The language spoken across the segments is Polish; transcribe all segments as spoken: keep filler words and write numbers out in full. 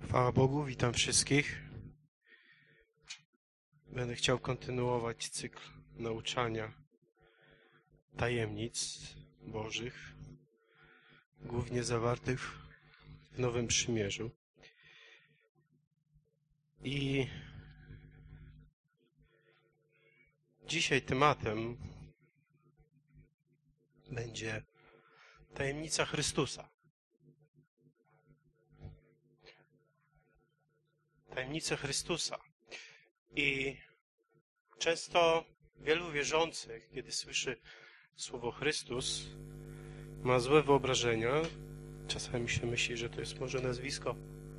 Chwała Bogu, witam wszystkich. Będę chciał kontynuować cykl nauczania tajemnic Bożych, głównie zawartych w Nowym Przymierzu. I dzisiaj tematem będzie tajemnica Chrystusa. Tajemnica Chrystusa. I często wielu wierzących, kiedy słyszy słowo Chrystus, ma złe wyobrażenia. Czasami się myśli, że to jest może nazwisko.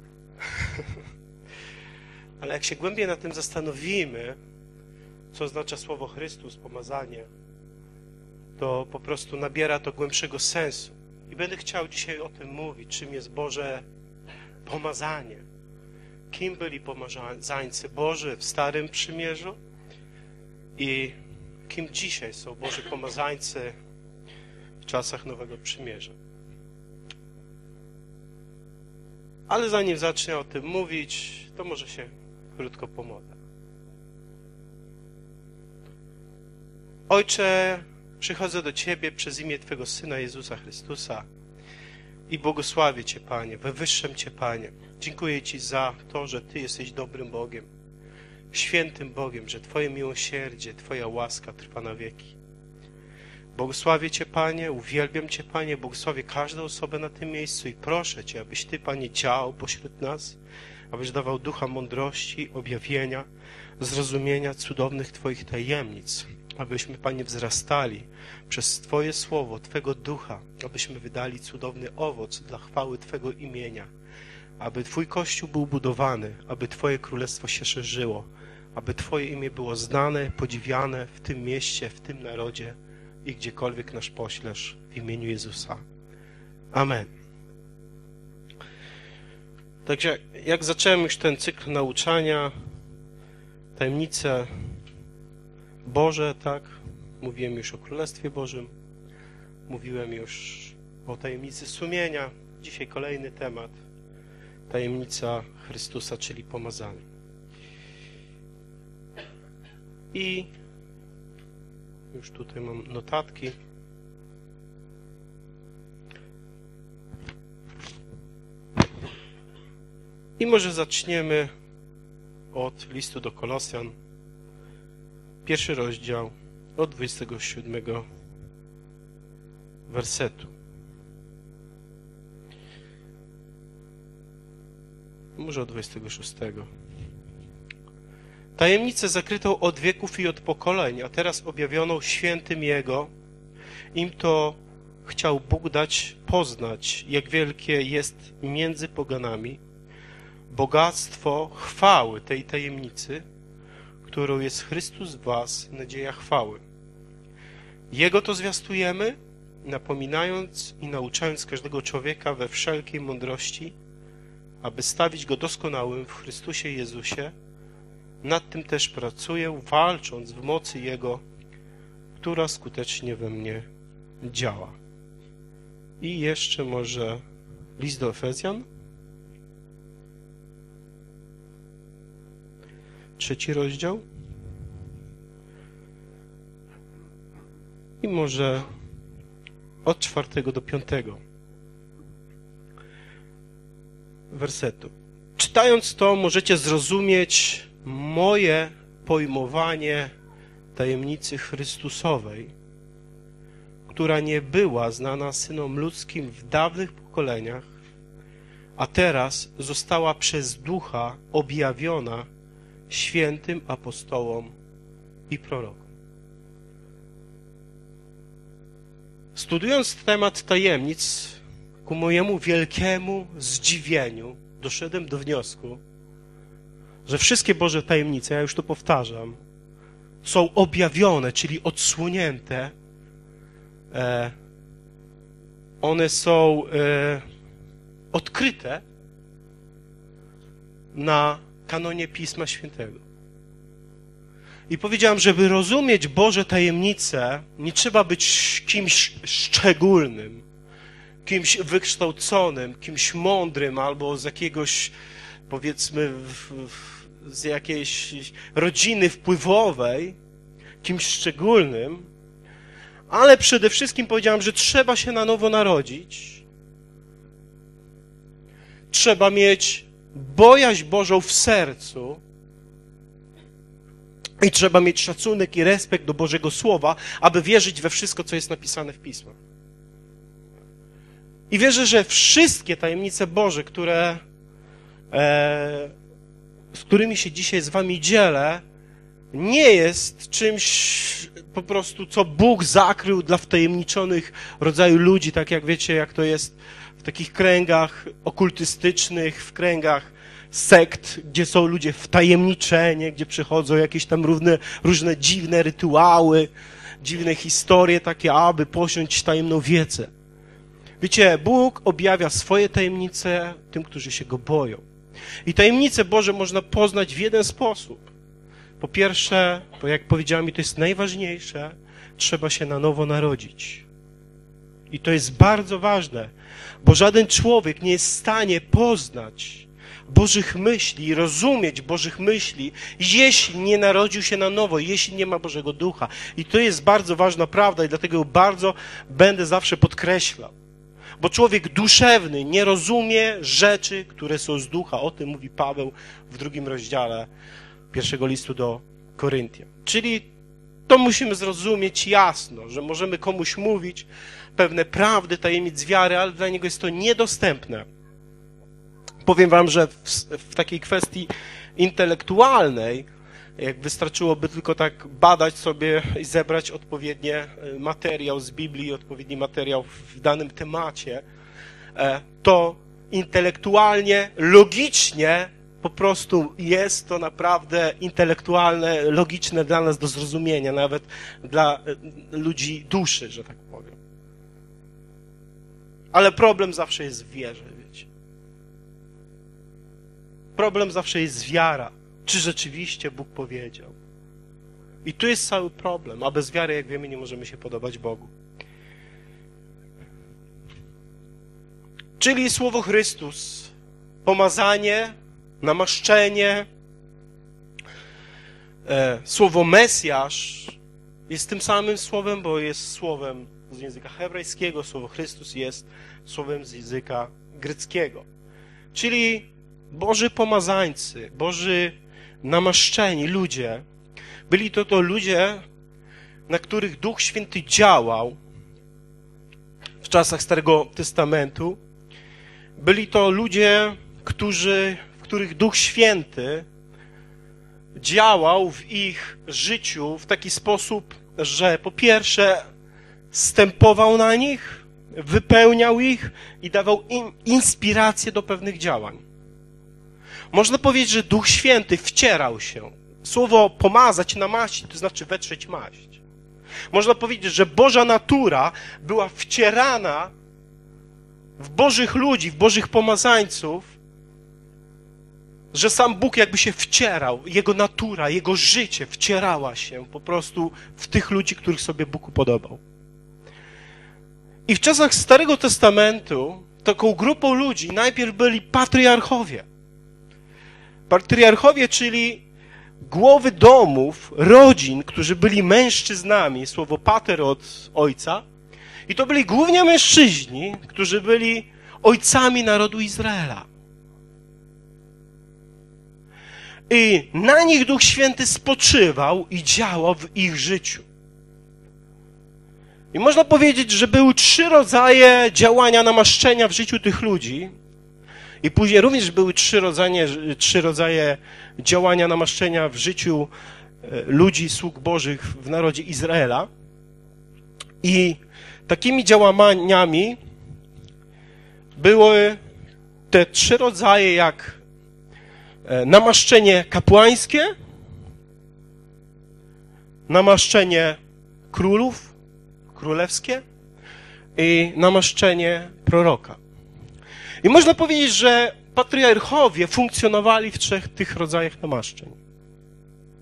Ale jak się głębiej nad tym zastanowimy, co oznacza słowo Chrystus, pomazanie, to po prostu nabiera to głębszego sensu. I będę chciał dzisiaj o tym mówić, czym jest Boże pomazanie. Kim byli pomazańcy Boży w Starym Przymierzu i kim dzisiaj są Boży pomazańcy w czasach Nowego Przymierza. Ale zanim zacznę o tym mówić, to może się krótko pomodlę. Ojcze, przychodzę do Ciebie przez imię Twego Syna Jezusa Chrystusa i błogosławię Cię, Panie, wywyższam Cię, Panie. Dziękuję Ci za to, że Ty jesteś dobrym Bogiem, świętym Bogiem, że Twoje miłosierdzie, Twoja łaska trwa na wieki. Błogosławię Cię, Panie, uwielbiam Cię, Panie, błogosławię każdą osobę na tym miejscu i proszę Cię, abyś Ty, Panie, działał pośród nas, abyś dawał ducha mądrości, objawienia, zrozumienia cudownych Twoich tajemnic, abyśmy, Panie, wzrastali przez Twoje słowo, Twego ducha, abyśmy wydali cudowny owoc dla chwały Twego imienia, aby Twój Kościół był budowany, aby Twoje królestwo się szerzyło, aby Twoje imię było znane, podziwiane w tym mieście, w tym narodzie i gdziekolwiek nas poślesz w imieniu Jezusa. Amen. Także jak zacząłem już ten cykl nauczania, tajemnice Boże, tak, mówiłem już o Królestwie Bożym, mówiłem już o tajemnicy sumienia, dzisiaj kolejny temat. Tajemnica Chrystusa, czyli pomazanie. I już tutaj mam notatki. I może zaczniemy od listu do Kolosjan, pierwszy rozdział, od dwudziestego siódmego wersetu. Może od dwudziestego szóstego. Tajemnicę zakrytą od wieków i od pokoleń, a teraz objawioną świętym Jego, im to chciał Bóg dać poznać, jak wielkie jest między poganami bogactwo chwały tej tajemnicy, którą jest Chrystus w was, nadzieja chwały. Jego to zwiastujemy, napominając i nauczając każdego człowieka we wszelkiej mądrości, aby stawić go doskonałym w Chrystusie Jezusie. Nad tym też pracuję, walcząc w mocy Jego, która skutecznie we mnie działa. I jeszcze może list do Efezjan, trzeci rozdział. I może od czwartego do piątego wersetu. Czytając to, możecie zrozumieć moje pojmowanie tajemnicy Chrystusowej, która nie była znana synom ludzkim w dawnych pokoleniach, a teraz została przez Ducha objawiona świętym apostołom i prorokom. Studiując temat tajemnic, ku mojemu wielkiemu zdziwieniu doszedłem do wniosku, że wszystkie Boże tajemnice, ja już to powtarzam, są objawione, czyli odsłonięte. E, one są e, odkryte na kanonie Pisma Świętego. I powiedziałem, żeby rozumieć Boże tajemnice, nie trzeba być kimś szczególnym. kimś wykształconym, kimś mądrym albo z jakiegoś, powiedzmy, w, w, z jakiejś rodziny wpływowej, kimś szczególnym, ale przede wszystkim powiedziałem, że trzeba się na nowo narodzić. Trzeba mieć bojaźń Bożą w sercu i trzeba mieć szacunek i respekt do Bożego Słowa, aby wierzyć we wszystko, co jest napisane w Pismach. I wierzę, że wszystkie tajemnice Boże, które, e, z którymi się dzisiaj z wami dzielę, nie jest czymś po prostu, co Bóg zakrył dla wtajemniczonych rodzaju ludzi, tak jak wiecie, jak to jest w takich kręgach okultystycznych, w kręgach sekt, gdzie są ludzie wtajemniczeni, gdzie przychodzą jakieś tam różne, różne dziwne rytuały, dziwne historie takie, aby posiąść tajemną wiedzę. Wiecie, Bóg objawia swoje tajemnice tym, którzy się Go boją. I tajemnice Boże można poznać w jeden sposób. Po pierwsze, bo jak powiedziałem, i to jest najważniejsze, trzeba się na nowo narodzić. I to jest bardzo ważne, bo żaden człowiek nie jest w stanie poznać Bożych myśli i rozumieć Bożych myśli, jeśli nie narodził się na nowo, jeśli nie ma Bożego Ducha. I to jest bardzo ważna prawda i dlatego ją bardzo będę zawsze podkreślał. Bo człowiek duszewny nie rozumie rzeczy, które są z ducha. O tym mówi Paweł w drugim rozdziale pierwszego listu do Koryntian. Czyli to musimy zrozumieć jasno, że możemy komuś mówić pewne prawdy, tajemnic wiary, ale dla niego jest to niedostępne. Powiem wam, że w, w takiej kwestii intelektualnej, jak wystarczyłoby tylko tak badać sobie i zebrać odpowiedni materiał z Biblii, odpowiedni materiał w danym temacie, to intelektualnie, logicznie po prostu jest to naprawdę intelektualne, logiczne dla nas do zrozumienia, nawet dla ludzi duszy, że tak powiem. Ale problem zawsze jest w wierze, wiecie. Problem zawsze jest wiara. Czy rzeczywiście Bóg powiedział? I tu jest cały problem, a bez wiary, jak wiemy, nie możemy się podobać Bogu. Czyli słowo Chrystus, pomazanie, namaszczenie, e, słowo Mesjasz jest tym samym słowem, bo jest słowem z języka hebrajskiego, słowo Chrystus jest słowem z języka greckiego. Czyli Boży pomazańcy, Boży namaszczeni ludzie, byli to to ludzie, na których Duch Święty działał w czasach Starego Testamentu. Byli to ludzie, którzy, w których Duch Święty działał w ich życiu w taki sposób, że po pierwsze stępował na nich, wypełniał ich i dawał im inspirację do pewnych działań. Można powiedzieć, że Duch Święty wcierał się. Słowo pomazać, namaścić, to znaczy wetrzeć maść. Można powiedzieć, że Boża natura była wcierana w Bożych ludzi, w Bożych pomazańców, że sam Bóg jakby się wcierał, Jego natura, Jego życie wcierała się po prostu w tych ludzi, których sobie Bóg upodobał. I w czasach Starego Testamentu taką grupą ludzi najpierw byli patriarchowie. Patriarchowie, czyli głowy domów, rodzin, którzy byli mężczyznami, słowo pater od ojca, i to byli głównie mężczyźni, którzy byli ojcami narodu Izraela. I na nich Duch Święty spoczywał i działał w ich życiu. I można powiedzieć, że były trzy rodzaje działania namaszczenia w życiu tych ludzi. I później również były trzy rodzaje, trzy rodzaje działania namaszczenia w życiu ludzi, sług Bożych w narodzie Izraela. I takimi działaniami były te trzy rodzaje, jak namaszczenie kapłańskie, namaszczenie królów, królewskie i namaszczenie proroka. I można powiedzieć, że patriarchowie funkcjonowali w trzech tych rodzajach namaszczeń.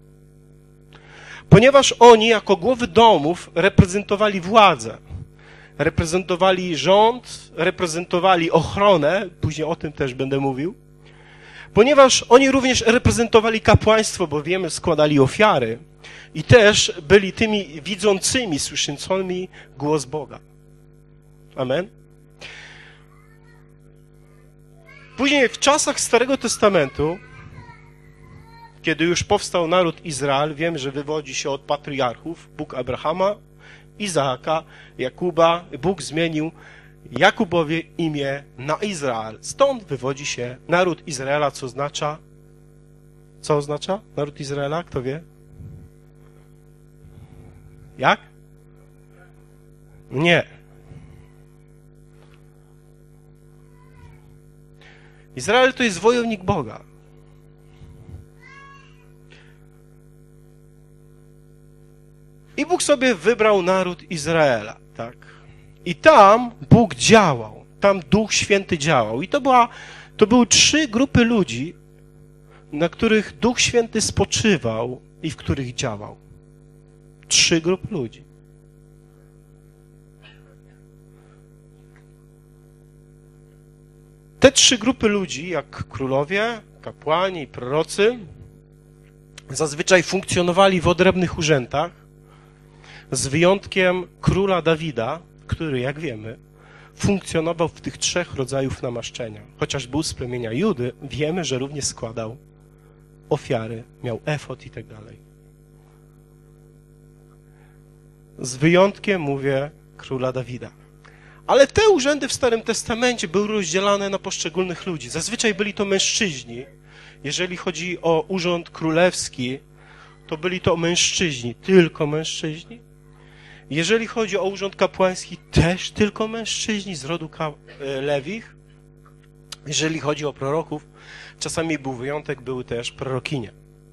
Ponieważ oni jako głowy domów reprezentowali władzę. reprezentowali rząd, reprezentowali ochronę, później o tym też będę mówił, ponieważ oni również reprezentowali kapłaństwo, bo wiemy, składali ofiary i też byli tymi widzącymi, słyszącymi głos Boga. Amen. Później w czasach Starego Testamentu, kiedy już powstał naród Izrael, wiemy, że wywodzi się od patriarchów, Bóg Abrahama, Izaaka, Jakuba. Bóg zmienił Jakubowi imię na Izrael. Stąd wywodzi się naród Izraela, co oznacza? Co oznacza naród Izraela? Kto wie? Jak? Nie. Izrael to jest wojownik Boga. I Bóg sobie wybrał naród Izraela, tak? I tam Bóg działał, tam Duch Święty działał. I to była, to były trzy grupy ludzi, na których Duch Święty spoczywał i w których działał. Trzy grupy ludzi. Te trzy grupy ludzi, jak królowie, kapłani, prorocy, zazwyczaj funkcjonowali w odrębnych urzędach, z wyjątkiem króla Dawida, który, jak wiemy, funkcjonował w tych trzech rodzajów namaszczenia. Chociaż był z plemienia Judy, wiemy, że również składał ofiary, miał efod i tak dalej. Z wyjątkiem, mówię, króla Dawida. Ale te urzędy w Starym Testamencie były rozdzielane na poszczególnych ludzi. Zazwyczaj byli to mężczyźni. Jeżeli chodzi o urząd królewski, to byli to mężczyźni, tylko mężczyźni. Jeżeli chodzi o urząd kapłański, też tylko mężczyźni z rodu Lewich. Jeżeli chodzi o proroków, czasami był wyjątek, były też prorokinie.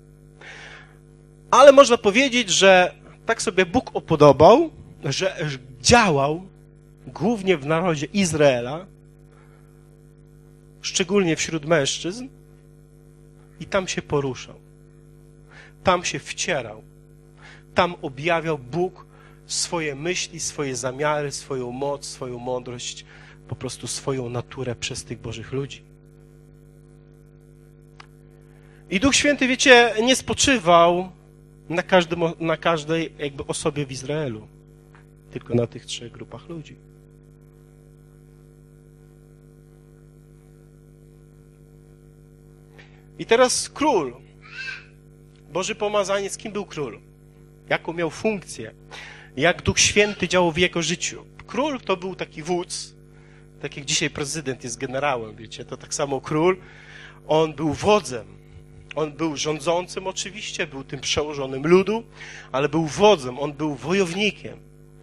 Ale można powiedzieć, że tak sobie Bóg upodobał, że działał głównie w narodzie Izraela, szczególnie wśród mężczyzn, i tam się poruszał. Tam się wcierał. Tam objawiał Bóg swoje myśli, swoje zamiary, swoją moc, swoją mądrość, po prostu swoją naturę przez tych Bożych ludzi. I Duch Święty, wiecie, nie spoczywał na, każdym, na każdej jakby osobie w Izraelu, tylko na tych trzech grupach ludzi. I teraz król, Boży pomazaniec, kim był król? Jaką miał funkcję? Jak Duch Święty działał w jego życiu? Król to był taki wódz, tak jak dzisiaj prezydent jest generałem, wiecie, to tak samo król, on był wodzem, on był rządzącym oczywiście, był tym przełożonym ludu, ale był wodzem, on był wojownikiem.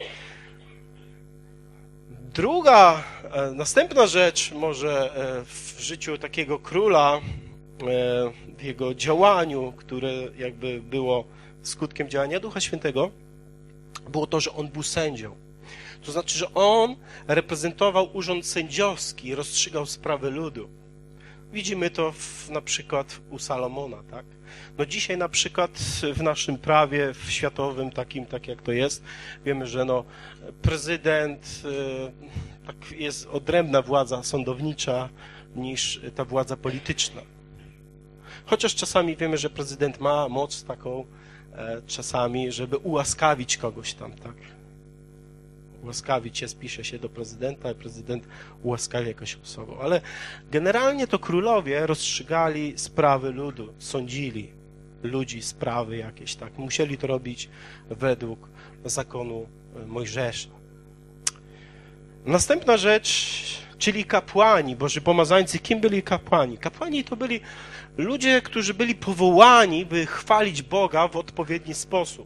Druga, następna rzecz może w życiu takiego króla, w jego działaniu, które jakby było skutkiem działania Ducha Świętego, było to, że on był sędzią. To znaczy, że on reprezentował urząd sędziowski, rozstrzygał sprawy ludu. Widzimy to w, na przykład u Salomona, tak? No dzisiaj na przykład w naszym prawie w światowym, takim, tak jak to jest, wiemy, że no prezydent, tak jest odrębna władza sądownicza niż ta władza polityczna. Chociaż czasami wiemy, że prezydent ma moc taką e, czasami, żeby ułaskawić kogoś tam, tak? Ułaskawić się, spisze się do prezydenta, a prezydent ułaskawia jakąś osobę. Ale generalnie to królowie rozstrzygali sprawy ludu, sądzili ludzi, sprawy jakieś, tak? Musieli to robić według zakonu Mojżesza. Następna rzecz, czyli kapłani, Boży pomazańcy. Kim byli kapłani? Kapłani to byli ludzie, którzy byli powołani, by chwalić Boga w odpowiedni sposób.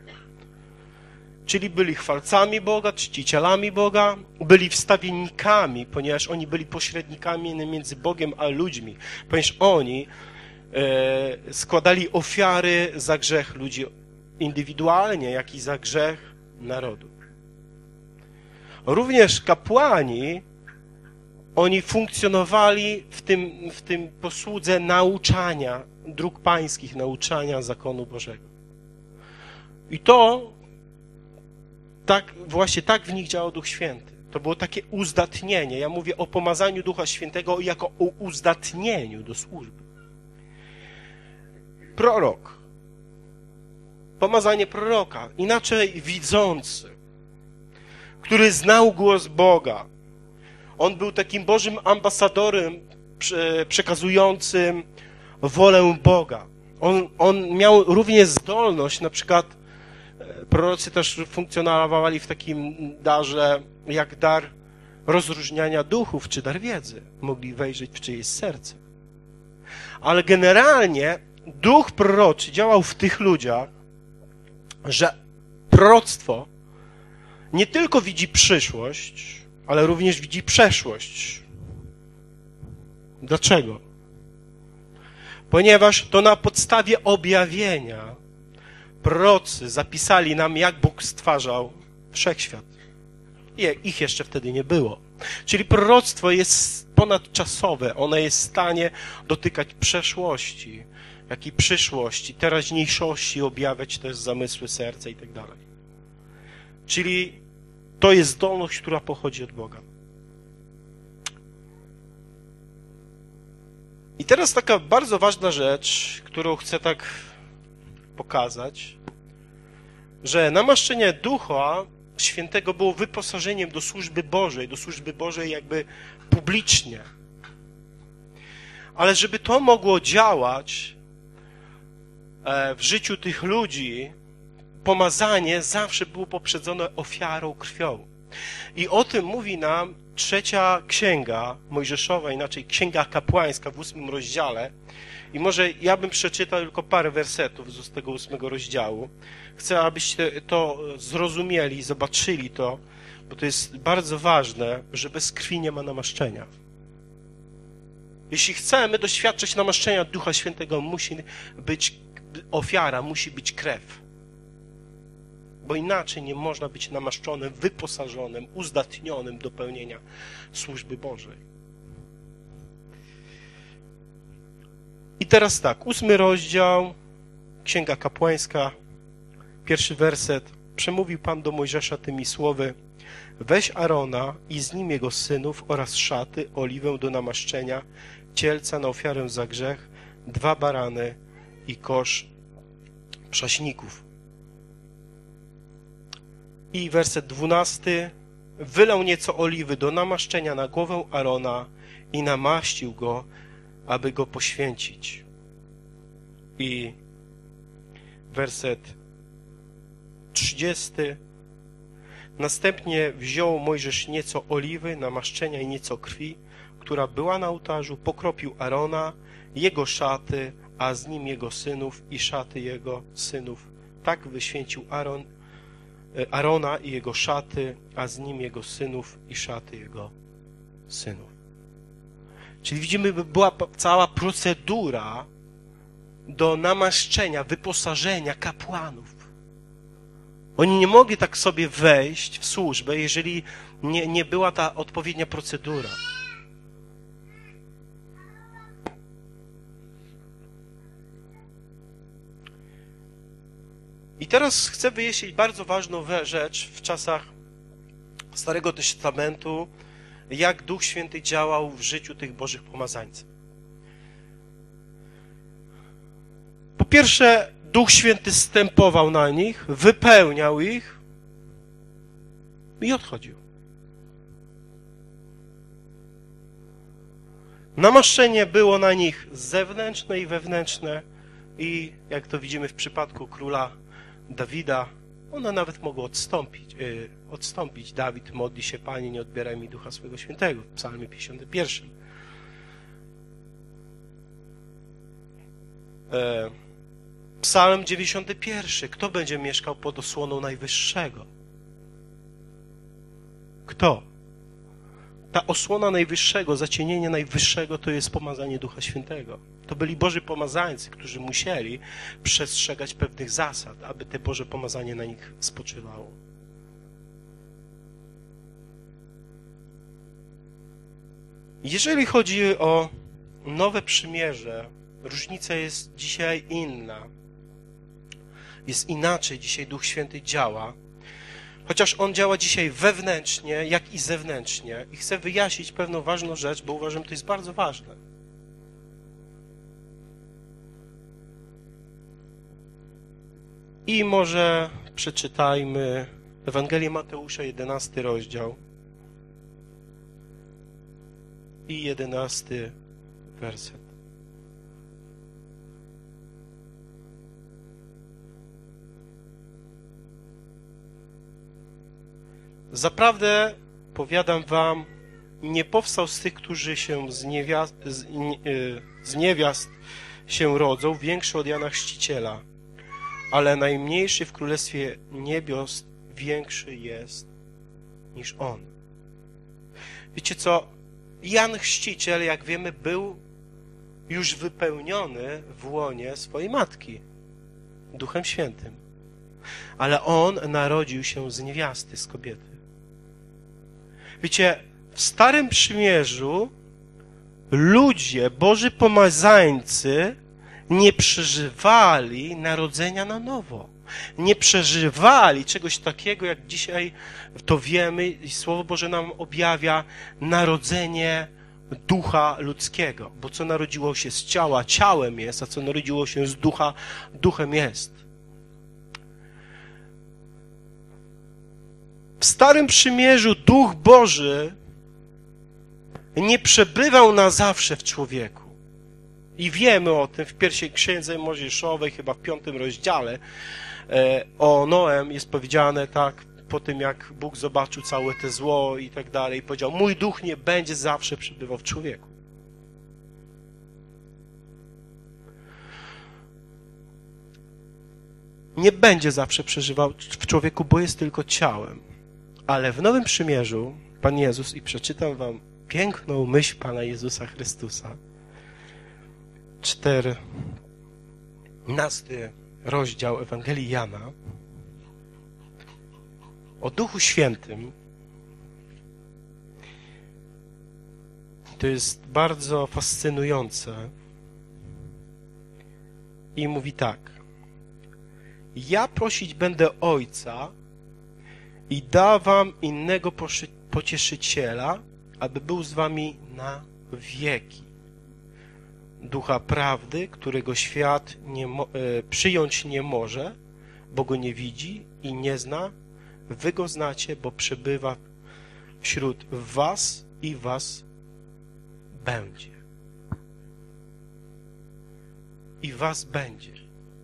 Czyli byli chwalcami Boga, czcicielami Boga, byli wstawiennikami, ponieważ oni byli pośrednikami między Bogiem a ludźmi, ponieważ oni e, składali ofiary za grzech ludzi indywidualnie, jak i za grzech narodu. Również kapłani, oni funkcjonowali w tym, w tym posłudze nauczania, dróg pańskich, nauczania zakonu Bożego. I to tak, właśnie tak w nich działał Duch Święty. To było takie uzdatnienie. Ja mówię o pomazaniu Ducha Świętego jako o uzdatnieniu do służby. Prorok. Pomazanie proroka. Inaczej widzący, który znał głos Boga. On był takim Bożym ambasadorem przekazującym wolę Boga. On, on miał również zdolność, na przykład prorocy też funkcjonowali w takim darze, jak dar rozróżniania duchów, czy dar wiedzy. Mogli wejrzeć w czyjeś serce. Ale generalnie duch proroczy działał w tych ludziach, że proroctwo nie tylko widzi przyszłość, ale również widzi przeszłość. Dlaczego? Ponieważ to na podstawie objawienia prorocy zapisali nam, jak Bóg stwarzał wszechświat. I ich jeszcze wtedy nie było. Czyli proroctwo jest ponadczasowe. Ono jest w stanie dotykać przeszłości, jak i przyszłości, teraźniejszości, objawiać też zamysły serca i tak dalej. Czyli to jest zdolność, która pochodzi od Boga. I teraz taka bardzo ważna rzecz, którą chcę tak pokazać, że namaszczenie Ducha Świętego było wyposażeniem do służby Bożej, do służby Bożej jakby publicznie. Ale żeby to mogło działać w życiu tych ludzi, pomazanie zawsze było poprzedzone ofiarą krwią. I o tym mówi nam trzecia księga Mojżeszowa, inaczej księga kapłańska w ósmym rozdziale. I może ja bym przeczytał tylko parę wersetów z tego ósmego rozdziału. Chcę, abyście to zrozumieli, zobaczyli to, bo to jest bardzo ważne, że bez krwi nie ma namaszczenia. Jeśli chcemy doświadczyć namaszczenia Ducha Świętego, musi być ofiara, musi być krew. Bo inaczej nie można być namaszczonym, wyposażonym, uzdatnionym do pełnienia służby Bożej. I teraz tak, ósmy rozdział, Księga Kapłańska, pierwszy werset. Przemówił Pan do Mojżesza tymi słowy: weź Arona i z nim jego synów oraz szaty, oliwę do namaszczenia, cielca na ofiarę za grzech, dwa barany i kosz prześników. I werset dwunasty. Wylał nieco oliwy do namaszczenia na głowę Arona i namaścił go, aby go poświęcić. I werset trzydziesty. Następnie wziął Mojżesz nieco oliwy, namaszczenia i nieco krwi, która była na ołtarzu, pokropił Arona, jego szaty, a z nim jego synów i szaty jego synów. Tak wyświęcił Aaron, Arona i jego szaty, a z nim jego synów i szaty jego synów. Czyli widzimy, by była cała procedura do namaszczenia, wyposażenia kapłanów. Oni nie mogli tak sobie wejść w służbę, jeżeli nie, nie była ta odpowiednia procedura. I teraz chcę wyjaśnić bardzo ważną rzecz w czasach Starego Testamentu, jak Duch Święty działał w życiu tych Bożych pomazańców. Po pierwsze, Duch Święty zstępował na nich, wypełniał ich i odchodził. Namaszczenie było na nich zewnętrzne i wewnętrzne i jak to widzimy w przypadku króla Dawida, one nawet mogły odstąpić. Yy, odstąpić. Dawid modli się: Panie, nie odbieraj mi Ducha swego Świętego, w psalmie pięćdziesiątym pierwszym. Yy, psalm dziewięćdziesiąty pierwszy. Kto będzie mieszkał pod osłoną Najwyższego? Kto? Ta osłona Najwyższego, zacienienie Najwyższego to jest pomazanie Ducha Świętego. To byli Boży pomazańcy, którzy musieli przestrzegać pewnych zasad, aby te Boże pomazanie na nich spoczywało. Jeżeli chodzi o nowe przymierze, różnica jest dzisiaj inna. Jest inaczej, dzisiaj Duch Święty działa. Chociaż On działa dzisiaj wewnętrznie, jak i zewnętrznie. I chcę wyjaśnić pewną ważną rzecz, bo uważam, że to jest bardzo ważne. I może przeczytajmy Ewangelię Mateusza, jedenasty rozdział i jedenasty werset. Zaprawdę, powiadam wam, nie powstał z tych, którzy się z niewiast, z, z niewiast się rodzą, większy od Jana Chrzciciela, ale najmniejszy w Królestwie Niebios większy jest niż on. Wiecie co? Jan Chrzciciel, jak wiemy, był już wypełniony w łonie swojej matki Duchem Świętym. Ale on narodził się z niewiasty, z kobiety. Wiecie, w Starym Przymierzu ludzie, Boży pomazańcy, nie przeżywali narodzenia na nowo. Nie przeżywali czegoś takiego, jak dzisiaj to wiemy i Słowo Boże nam objawia, narodzenie ducha ludzkiego. Bo co narodziło się z ciała, ciałem jest, a co narodziło się z ducha, duchem jest. W Starym Przymierzu Duch Boży nie przebywał na zawsze w człowieku. I wiemy o tym w pierwszej księdze Mojżeszowej, chyba w piątym rozdziale, o Noem jest powiedziane tak, po tym jak Bóg zobaczył całe te zło i tak dalej, i powiedział, mój duch nie będzie zawsze przebywał w człowieku. Nie będzie zawsze przeżywał w człowieku, bo jest tylko ciałem. Ale w Nowym Przymierzu Pan Jezus, i przeczytam wam piękną myśl Pana Jezusa Chrystusa, czternasty rozdział Ewangelii Jana, o Duchu Świętym. To jest bardzo fascynujące. I mówi tak. Ja prosić będę Ojca i da wam innego pocieszyciela, aby był z wami na wieki. Ducha prawdy, którego świat nie mo- e, przyjąć nie może, bo go nie widzi i nie zna. Wy go znacie, bo przebywa wśród was i was będzie. I was będzie.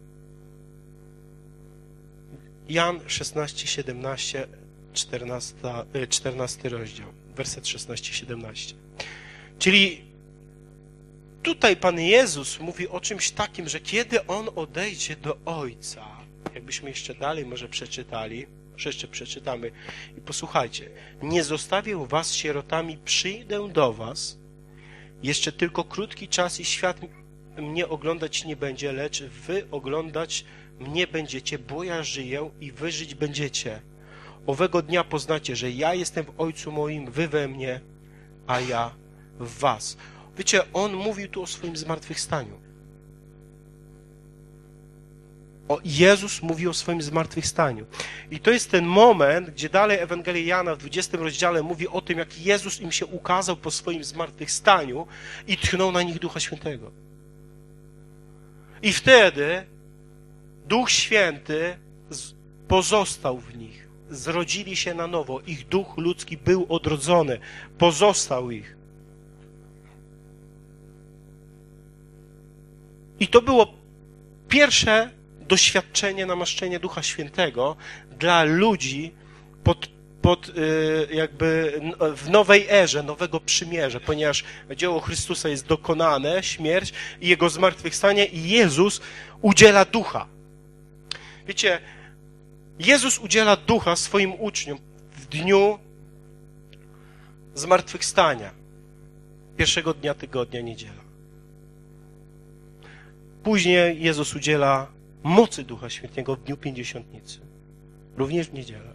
Jan szesnaście, siedemnaście, czternasty rozdział, werset szesnaście, siedemnaście. Czyli tutaj Pan Jezus mówi o czymś takim, że kiedy On odejdzie do Ojca, jakbyśmy jeszcze dalej może przeczytali, może jeszcze przeczytamy i posłuchajcie, nie zostawię was sierotami, przyjdę do was, jeszcze tylko krótki czas i świat mnie oglądać nie będzie, lecz wy oglądać mnie będziecie, bo ja żyję i wy żyć będziecie. Owego dnia poznacie, że ja jestem w Ojcu moim, wy we mnie, a ja w was. Wiecie, On mówił tu o swoim zmartwychwstaniu. O, Jezus mówi o swoim zmartwychwstaniu. I to jest ten moment, gdzie dalej Ewangelia Jana w dwudziestym rozdziale mówi o tym, jak Jezus im się ukazał po swoim zmartwychwstaniu i tchnął na nich Ducha Świętego. I wtedy Duch Święty pozostał w nich. Zrodzili się na nowo. Ich duch ludzki był odrodzony. Pozostał ich. I to było pierwsze doświadczenie namaszczenia Ducha Świętego dla ludzi pod, pod jakby w nowej erze, nowego przymierza, ponieważ dzieło Chrystusa jest dokonane, śmierć i Jego zmartwychwstanie i Jezus udziela Ducha. Wiecie, Jezus udziela Ducha swoim uczniom w dniu zmartwychwstania, pierwszego dnia tygodnia, niedziela. Później Jezus udziela mocy Ducha Świętego w dniu Pięćdziesiątnicy, również w niedzielę.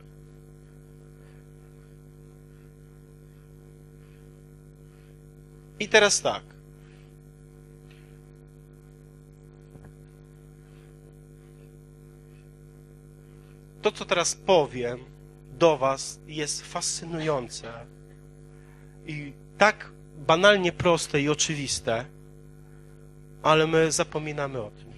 I teraz tak. To, co teraz powiem, do was jest fascynujące i tak banalnie proste i oczywiste, ale my zapominamy o tym.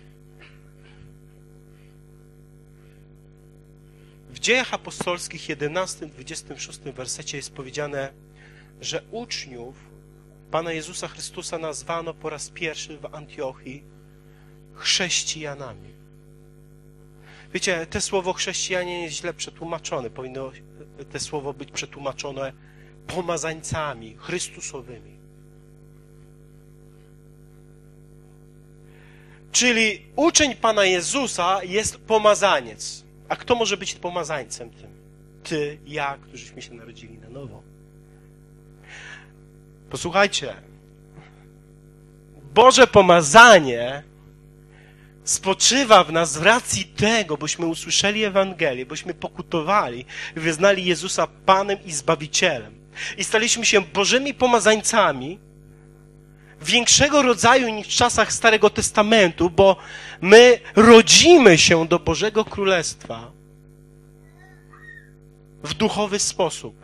W Dziejach Apostolskich jedenastym, dwudziestym szóstym wersecie jest powiedziane, że uczniów Pana Jezusa Chrystusa nazwano po raz pierwszy w Antiochii chrześcijanami. Wiecie, te słowo chrześcijanie jest źle przetłumaczone. Powinno te słowo być przetłumaczone pomazańcami chrystusowymi. Czyli uczeń Pana Jezusa jest pomazaniec. A kto może być pomazańcem tym? Ty, ja, którzyśmy się narodzili na nowo. Posłuchajcie. Boże pomazanie spoczywa w nas z racji tego, bośmy usłyszeli Ewangelię, bośmy pokutowali i wyznali Jezusa Panem i Zbawicielem. I staliśmy się Bożymi pomazańcami większego rodzaju niż w czasach Starego Testamentu, bo my rodzimy się do Bożego Królestwa w duchowy sposób.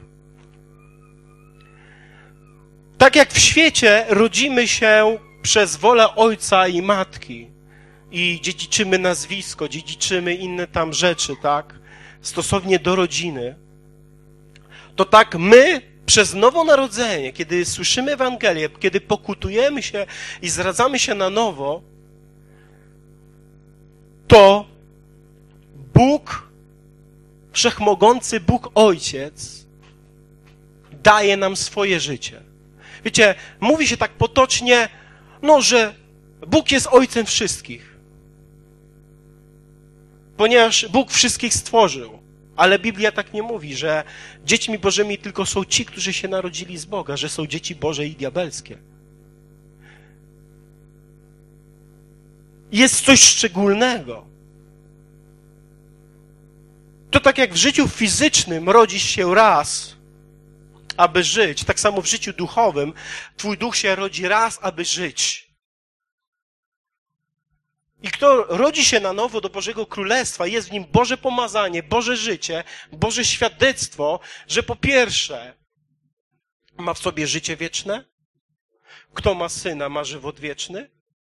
Tak jak w świecie rodzimy się przez wolę ojca i matki i dziedziczymy nazwisko, dziedziczymy inne tam rzeczy, tak? Stosownie do rodziny, to tak my przez nowonarodzenie, kiedy słyszymy Ewangelię, kiedy pokutujemy się i zradzamy się na nowo, to Bóg, Wszechmogący Bóg Ojciec, daje nam swoje życie. Wiecie, mówi się tak potocznie, no, że Bóg jest Ojcem wszystkich, ponieważ Bóg wszystkich stworzył. Ale Biblia tak nie mówi, że dziećmi Bożymi tylko są ci, którzy się narodzili z Boga, że są dzieci Boże i diabelskie. Jest coś szczególnego. To tak jak w życiu fizycznym rodzisz się raz, aby żyć, tak samo w życiu duchowym twój duch się rodzi raz, aby żyć. I kto rodzi się na nowo do Bożego Królestwa, jest w nim Boże pomazanie, Boże życie, Boże świadectwo, że po pierwsze ma w sobie życie wieczne. Kto ma Syna, ma żywot wieczny.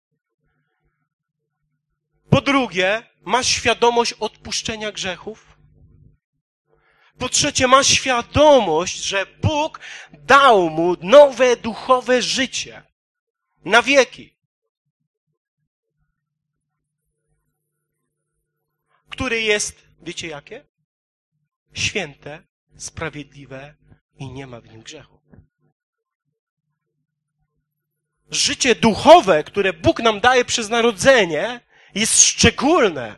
Po drugie, ma świadomość odpuszczenia grzechów. Po trzecie, ma świadomość, że Bóg dał mu nowe duchowe życie na wieki, które jest, wiecie jakie? Święte, sprawiedliwe i nie ma w nim grzechu. Życie duchowe, które Bóg nam daje przez narodzenie, jest szczególne.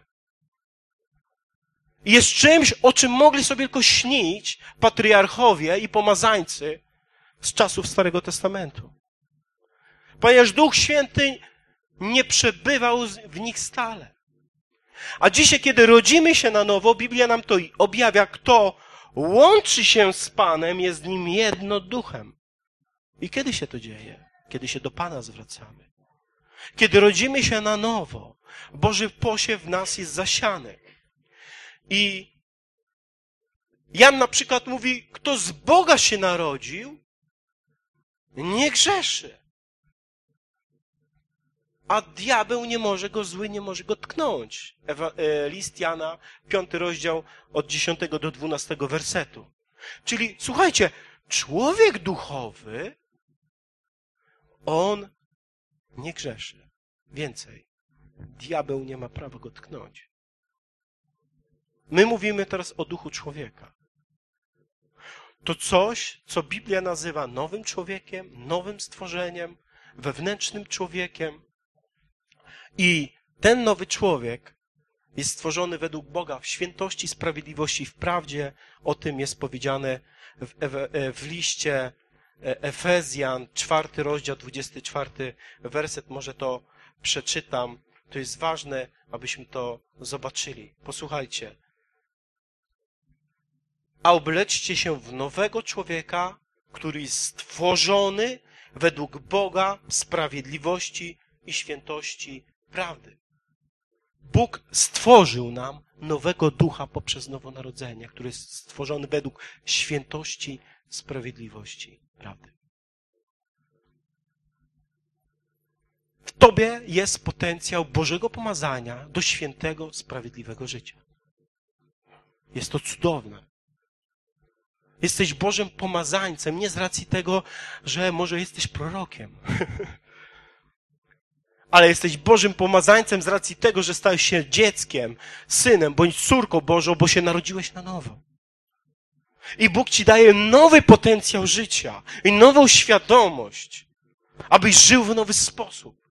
Jest czymś, o czym mogli sobie tylko śnić patriarchowie i pomazańcy z czasów Starego Testamentu. Ponieważ Duch Święty nie przebywał w nich stale. A dzisiaj, kiedy rodzimy się na nowo, Biblia nam to objawia, kto łączy się z Panem, jest z Nim jedno duchem. I kiedy się to dzieje? Kiedy się do Pana zwracamy. Kiedy rodzimy się na nowo, Boży posiew w nas jest zasiany. I Jan na przykład mówi, kto z Boga się narodził, nie grzeszy. A diabeł nie może go, zły nie może go tknąć. Ewa, e, list Jana, piąty rozdział, od dziesiątego do dwunastego wersetu. Czyli, słuchajcie, człowiek duchowy, on nie grzeszy. Więcej, diabeł nie ma prawa go tknąć. My mówimy teraz o duchu człowieka. To coś, co Biblia nazywa nowym człowiekiem, nowym stworzeniem, wewnętrznym człowiekiem. I ten nowy człowiek jest stworzony według Boga w świętości, sprawiedliwości, w prawdzie. O tym jest powiedziane w, w, w liście Efezjan, czwarty rozdział, dwudziesty czwarty werset. Może to przeczytam. To jest ważne, abyśmy to zobaczyli. Posłuchajcie. A obleczcie się w nowego człowieka, który jest stworzony według Boga w sprawiedliwości i świętości prawdy. Bóg stworzył nam nowego ducha poprzez nowonarodzenie, który jest stworzony według świętości, sprawiedliwości, prawdy. W tobie jest potencjał Bożego pomazania do świętego, sprawiedliwego życia. Jest to cudowne. Jesteś Bożym pomazańcem, nie z racji tego, że może jesteś prorokiem. Ale jesteś Bożym pomazańcem z racji tego, że stałeś się dzieckiem, synem bądź córką Bożą, bo się narodziłeś na nowo. I Bóg ci daje nowy potencjał życia i nową świadomość, abyś żył w nowy sposób.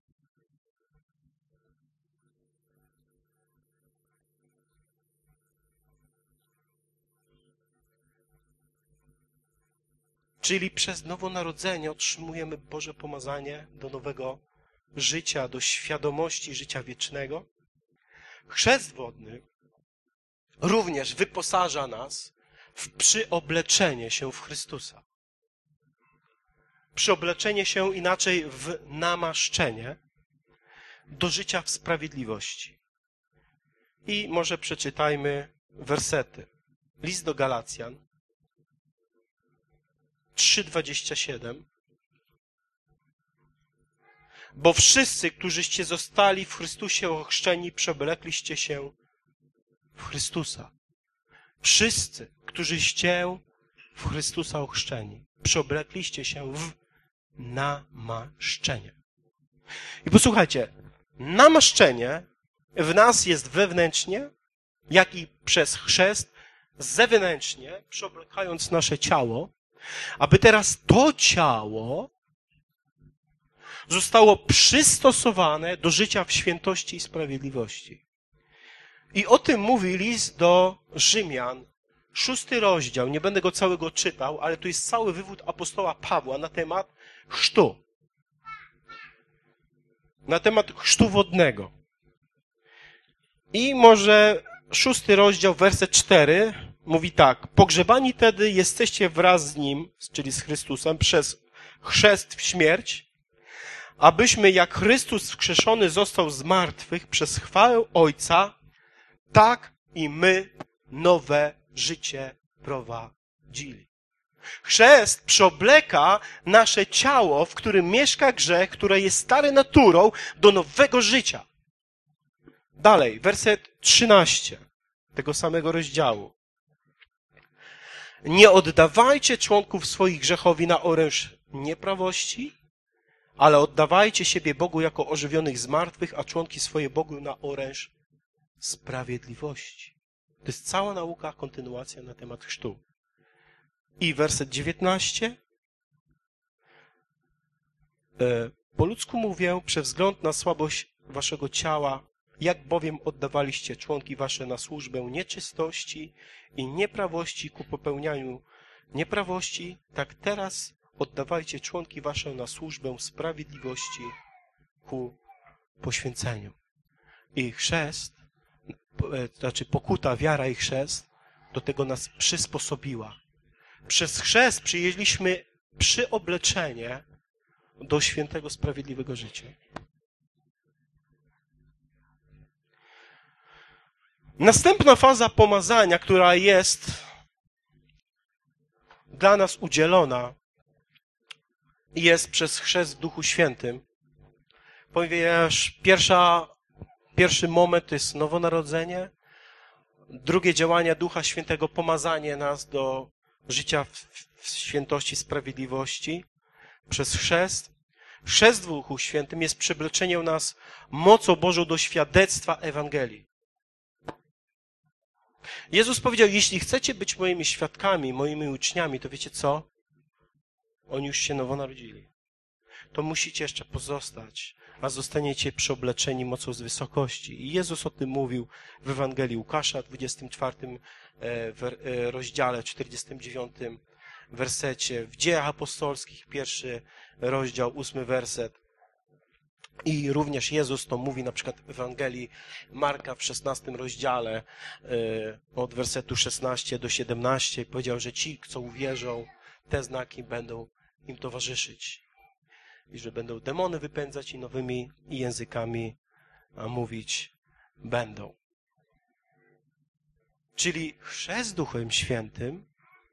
Czyli przez nowonarodzenie otrzymujemy Boże pomazanie do nowego życia, do świadomości życia wiecznego. Chrzest wodny również wyposaża nas w przyobleczenie się w Chrystusa. Przyobleczenie się inaczej w namaszczenie do życia w sprawiedliwości. I może przeczytajmy wersety. List do Galacjan trzy dwadzieścia siedem. Bo wszyscy, którzyście zostali w Chrystusie ochrzczeni, przeoblekliście się w Chrystusa. Wszyscy, którzyście w Chrystusa ochrzczeni, przeoblekliście się w namaszczenie. I posłuchajcie, namaszczenie w nas jest wewnętrznie, jak i przez chrzest, zewnętrznie, przeoblekając nasze ciało, aby teraz to ciało zostało przystosowane do życia w świętości i sprawiedliwości. I o tym mówi list do Rzymian, szósty rozdział. Nie będę go całego czytał, ale tu jest cały wywód apostoła Pawła na temat chrztu. Na temat chrztu wodnego. I może szósty rozdział, werset cztery mówi tak. Pogrzebani tedy jesteście wraz z Nim, czyli z Chrystusem, przez chrzest w śmierć, abyśmy jak Chrystus wskrzeszony został z martwych przez chwałę Ojca, tak i my nowe życie prowadzili. Chrzest przeobleka nasze ciało, w którym mieszka grzech, które jest stare naturą, do nowego życia. Dalej, werset trzynasty tego samego rozdziału. Nie oddawajcie członków swoich grzechowi na oręż nieprawości, ale oddawajcie siebie Bogu jako ożywionych z martwych, a członki swoje Bogu na oręż sprawiedliwości. To jest cała nauka, kontynuacja na temat chrztu. I werset dziewiętnasty. Po ludzku mówię, przez wzgląd na słabość waszego ciała, jak bowiem oddawaliście członki wasze na służbę nieczystości i nieprawości ku popełnianiu nieprawości, tak teraz oddawajcie członki wasze na służbę sprawiedliwości ku poświęceniu. I chrzest, znaczy pokuta, wiara i chrzest do tego nas przysposobiła. Przez chrzest przyjęliśmy przyobleczenie do świętego, sprawiedliwego życia. Następna faza pomazania, która jest dla nas udzielona, jest przez chrzest w Duchu Świętym. Ponieważ pierwsza, pierwszy moment to jest nowonarodzenie, drugie działanie Ducha Świętego, pomazanie nas do życia w, w świętości, sprawiedliwości przez chrzest. Chrzest w Duchu Świętym jest przywleczeniem nas mocą Bożą do świadectwa Ewangelii. Jezus powiedział, jeśli chcecie być moimi świadkami, moimi uczniami, to wiecie co? Oni już się nowo narodzili. To musicie jeszcze pozostać, a zostaniecie przeobleczeni mocą z wysokości. I Jezus o tym mówił w Ewangelii Łukasza, dwudziestym czwartym rozdziale, czterdziestym dziewiątym wersecie, w Dziejach Apostolskich, pierwszy rozdział, ósmy werset. I również Jezus to mówi na przykład w Ewangelii Marka w szesnastym rozdziale, od wersetu szesnastego do siedemnastego, powiedział, że ci, co uwierzą, te znaki będą im towarzyszyć. I że będą demony wypędzać i nowymi językami mówić. będą. Czyli chrzest Duchem Świętym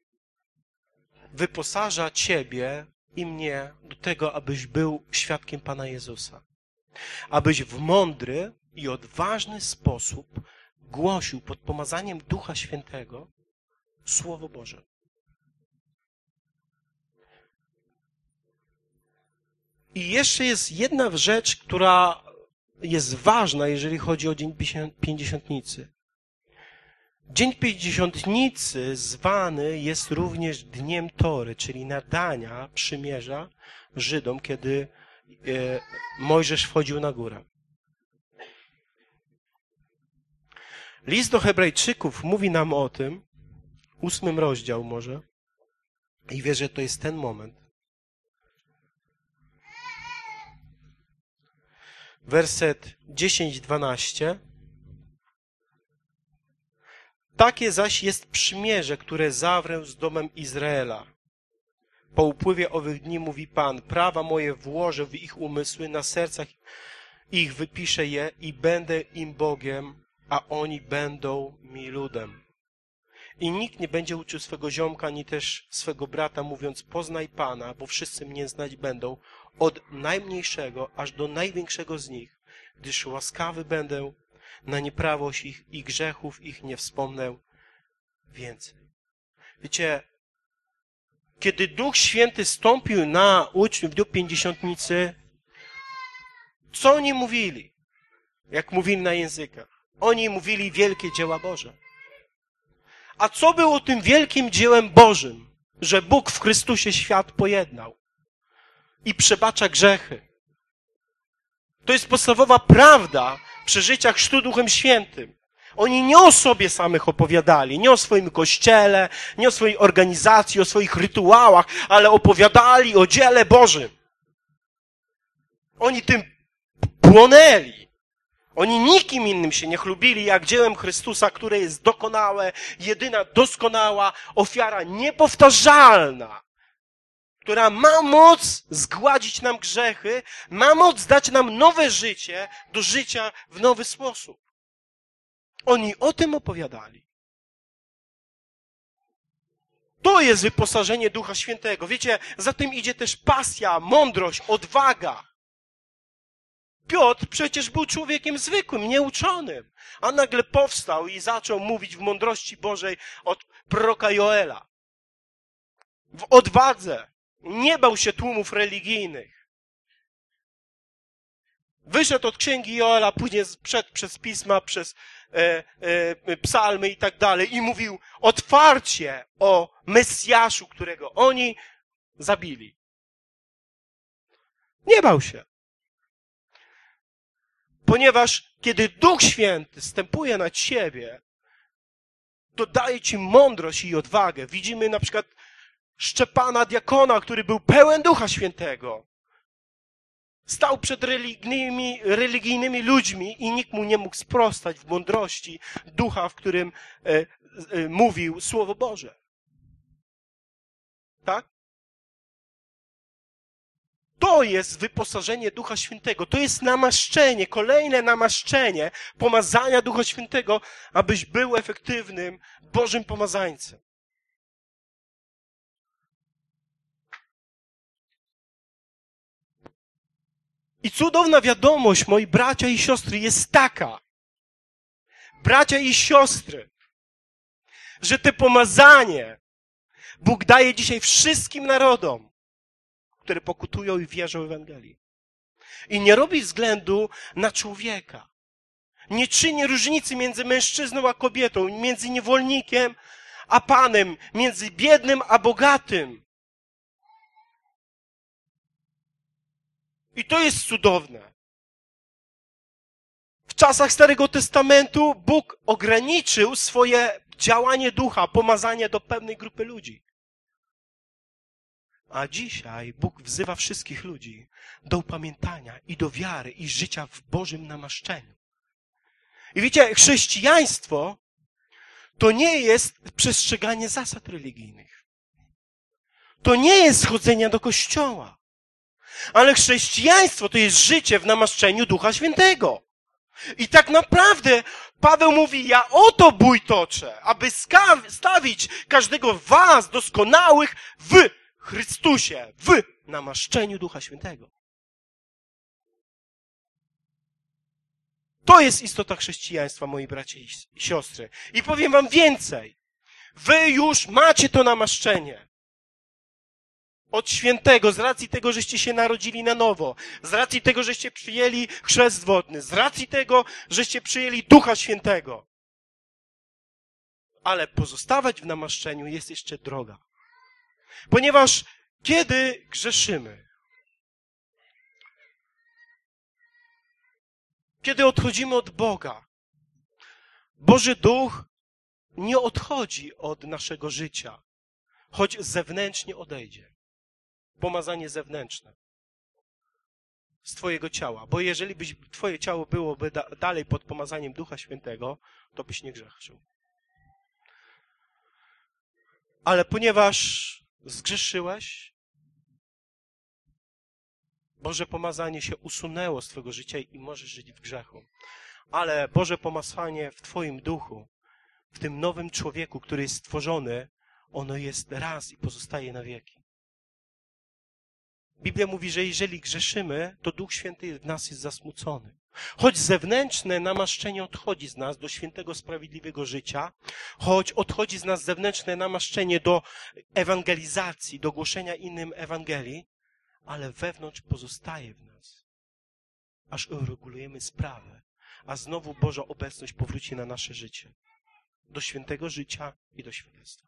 wyposaża ciebie i mnie do tego, abyś był świadkiem Pana Jezusa. Abyś w mądry i odważny sposób głosił pod pomazaniem Ducha Świętego Słowo Boże. I jeszcze jest jedna rzecz, która jest ważna, jeżeli chodzi o Dzień Pięćdziesiątnicy. Dzień Pięćdziesiątnicy zwany jest również Dniem Tory, czyli nadania przymierza Żydom, kiedy e, Mojżesz wchodził na górę. List do Hebrajczyków mówi nam o tym, ósmym rozdział może, i wie, że to jest ten moment. Werset dziesięć dwanaście. Takie zaś jest przymierze, które zawrę z domem Izraela. Po upływie owych dni mówi Pan, prawa moje włożę w ich umysły, na sercach ich wypiszę je i będę im Bogiem, a oni będą mi ludem. I nikt nie będzie uczył swego ziomka, ani też swego brata, mówiąc, poznaj Pana, bo wszyscy mnie znać będą, od najmniejszego aż do największego z nich, gdyż łaskawy będę, na nieprawość ich i grzechów ich nie wspomnę więcej. Wiecie, kiedy Duch Święty stąpił na uczniów w dniu Pięćdziesiątnicy, co oni mówili? Jak mówili na językach? Oni mówili wielkie dzieła Boże. A co było tym wielkim dziełem Bożym? Że Bóg w Chrystusie świat pojednał i przebacza grzechy. To jest podstawowa prawda przeżycia chrztu Duchem Świętym. Oni nie o sobie samych opowiadali, nie o swoim kościele, nie o swojej organizacji, o swoich rytuałach, ale opowiadali o dziele Bożym. Oni tym płonęli. Oni nikim innym się nie chlubili, jak dziełem Chrystusa, które jest dokonałe, jedyna doskonała ofiara, niepowtarzalna, która ma moc zgładzić nam grzechy, ma moc dać nam nowe życie, do życia w nowy sposób. Oni o tym opowiadali. To jest wyposażenie Ducha Świętego. Wiecie, za tym idzie też pasja, mądrość, odwaga. Piotr przecież był człowiekiem zwykłym, nieuczonym, a nagle powstał i zaczął mówić w mądrości Bożej od proroka Joela. W odwadze. Nie bał się tłumów religijnych. Wyszedł od księgi Joela, później przed, przez pisma, przez e, e, psalmy i tak dalej i mówił otwarcie o Mesjaszu, którego oni zabili. Nie bał się. Ponieważ kiedy Duch Święty stępuje na ciebie, to daje ci mądrość i odwagę. Widzimy na przykład Szczepana diakona, który był pełen Ducha Świętego. Stał przed religijnymi, religijnymi ludźmi i nikt mu nie mógł sprostać w mądrości ducha, w którym e, e, mówił Słowo Boże. Tak? To jest wyposażenie Ducha Świętego. To jest namaszczenie, kolejne namaszczenie pomazania Ducha Świętego, abyś był efektywnym Bożym pomazańcem. I cudowna wiadomość, moi bracia i siostry, jest taka. Bracia i siostry, że te pomazanie Bóg daje dzisiaj wszystkim narodom, które pokutują i wierzą w Ewangelię. I nie robi względu na człowieka. Nie czyni różnicy między mężczyzną a kobietą, między niewolnikiem a panem, między biednym a bogatym. I to jest cudowne. W czasach Starego Testamentu Bóg ograniczył swoje działanie ducha, pomazanie do pewnej grupy ludzi. A dzisiaj Bóg wzywa wszystkich ludzi do upamiętania i do wiary i życia w Bożym namaszczeniu. I wiecie, chrześcijaństwo to nie jest przestrzeganie zasad religijnych. To nie jest chodzenie do kościoła. Ale chrześcijaństwo to jest życie w namaszczeniu Ducha Świętego. I tak naprawdę Paweł mówi, ja o to bój toczę, aby stawić każdego z was doskonałych w Chrystusie, w namaszczeniu Ducha Świętego. To jest istota chrześcijaństwa, moi bracia i siostry. I powiem wam więcej. Wy już macie to namaszczenie od świętego, z racji tego, żeście się narodzili na nowo, z racji tego, żeście przyjęli chrzest wodny, z racji tego, żeście przyjęli Ducha Świętego. Ale pozostawać w namaszczeniu jest jeszcze droga. Ponieważ kiedy grzeszymy, kiedy odchodzimy od Boga, Boży Duch nie odchodzi od naszego życia, choć zewnętrznie odejdzie. Pomazanie zewnętrzne z twojego ciała. Bo jeżeli byś, twoje ciało byłoby da, dalej pod pomazaniem Ducha Świętego, to byś nie grzeszył. Ale ponieważ zgrzeszyłeś, Boże pomazanie się usunęło z twojego życia i możesz żyć w grzechu. Ale Boże pomazanie w twoim duchu, w tym nowym człowieku, który jest stworzony, ono jest raz i pozostaje na wieki. Biblia mówi, że jeżeli grzeszymy, to Duch Święty w nas jest zasmucony. Choć zewnętrzne namaszczenie odchodzi z nas do świętego, sprawiedliwego życia, choć odchodzi z nas zewnętrzne namaszczenie do ewangelizacji, do głoszenia innym Ewangelii, ale wewnątrz pozostaje w nas, aż uregulujemy sprawę, a znowu Boża obecność powróci na nasze życie, do świętego życia i do świadectwa.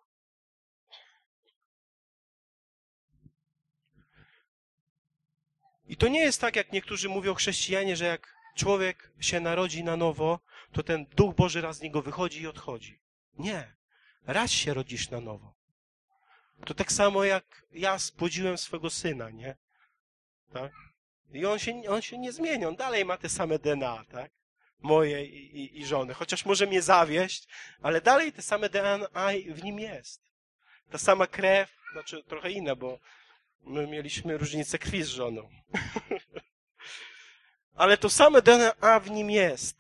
I to nie jest tak, jak niektórzy mówią chrześcijanie, że jak człowiek się narodzi na nowo, to ten Duch Boży raz z niego wychodzi i odchodzi. Nie. Raz się rodzisz na nowo. To tak samo jak ja spłodziłem swego syna, nie? Tak? I on się, on się nie zmienia, on dalej ma te same D N A, tak? Moje i, i, i żony. Chociaż może mnie zawieść, ale dalej te same D N A w nim jest. Ta sama krew, znaczy trochę inna, bo my mieliśmy różnicę krwi z żoną. Ale to same D N A w nim jest.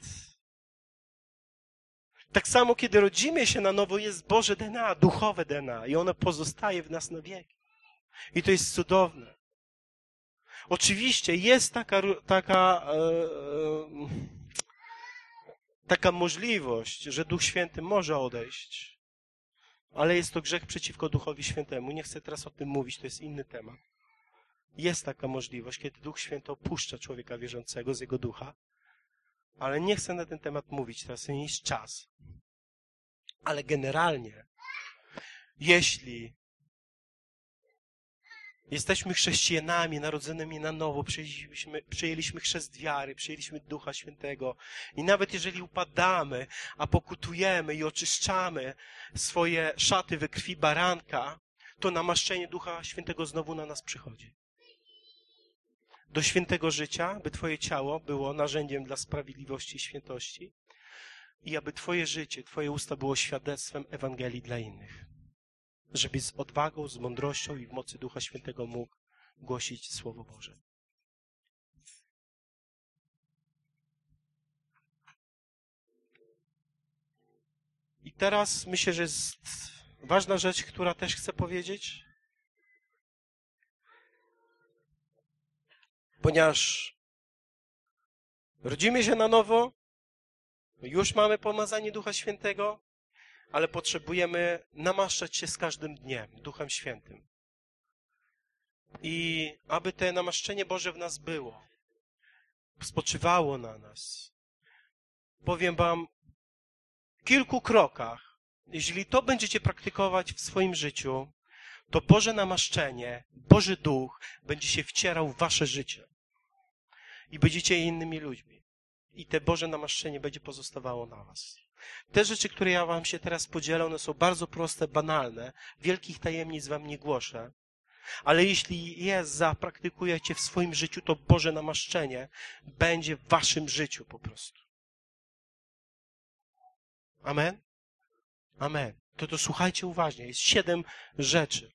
Tak samo, kiedy rodzimy się na nowo, jest Boże D N A, duchowe D N A i ono pozostaje w nas na wieki. I to jest cudowne. Oczywiście jest taka, taka, e, e, taka możliwość, że Duch Święty może odejść, ale jest to grzech przeciwko Duchowi Świętemu. Nie chcę teraz o tym mówić, to jest inny temat. Jest taka możliwość, kiedy Duch Święty opuszcza człowieka wierzącego z jego ducha, ale nie chcę na ten temat mówić, teraz nie jest czas. Ale generalnie, jeśli jesteśmy chrześcijanami narodzonymi na nowo, przyjęliśmy, przyjęliśmy chrzest wiary, przyjęliśmy Ducha Świętego i nawet jeżeli upadamy, a pokutujemy i oczyszczamy swoje szaty we krwi baranka, to namaszczenie Ducha Świętego znowu na nas przychodzi. Do świętego życia, by twoje ciało było narzędziem dla sprawiedliwości i świętości i aby twoje życie, twoje usta było świadectwem Ewangelii dla innych. Żebyś z odwagą, z mądrością i w mocy Ducha Świętego mógł głosić Słowo Boże. I teraz myślę, że jest ważna rzecz, która też chcę powiedzieć, ponieważ rodzimy się na nowo, już mamy pomazanie Ducha Świętego, ale potrzebujemy namaszczać się z każdym dniem Duchem Świętym. I aby to namaszczenie Boże w nas było, spoczywało na nas. Powiem wam w kilku krokach, jeżeli to będziecie praktykować w swoim życiu, to Boże namaszczenie, Boży Duch będzie się wcierał w wasze życie. I będziecie innymi ludźmi. I te Boże namaszczenie będzie pozostawało na was. Te rzeczy, które ja wam się teraz podzielę, one są bardzo proste, banalne. Wielkich tajemnic wam nie głoszę. Ale jeśli je zapraktykujecie w swoim życiu, to Boże namaszczenie będzie w waszym życiu po prostu. Amen? Amen. To to słuchajcie uważnie. Jest siedem rzeczy.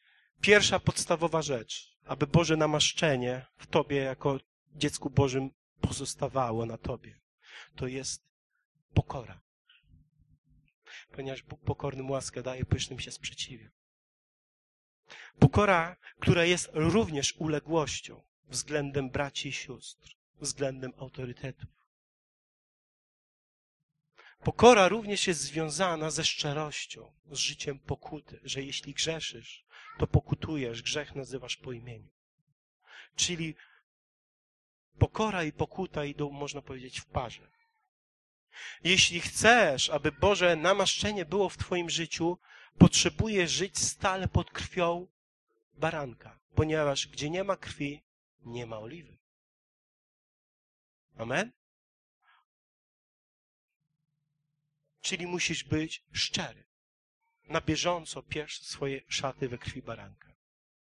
Pierwsza podstawowa rzecz, aby Boże namaszczenie w tobie jako dziecku Bożym pozostawało na tobie, to jest pokora. Ponieważ Bóg pokornym łaskę daje, pysznym się sprzeciwia. Pokora, która jest również uległością względem braci i sióstr, względem autorytetów. Pokora również jest związana ze szczerością, z życiem pokuty, że jeśli grzeszysz, to pokutujesz, grzech nazywasz po imieniu. Czyli pokora i pokuta idą, można powiedzieć, w parze. Jeśli chcesz, aby Boże namaszczenie było w twoim życiu, potrzebujesz żyć stale pod krwią baranka, ponieważ gdzie nie ma krwi, nie ma oliwy. Amen? Czyli musisz być szczery. Na bieżąco pierz swoje szaty we krwi baranka.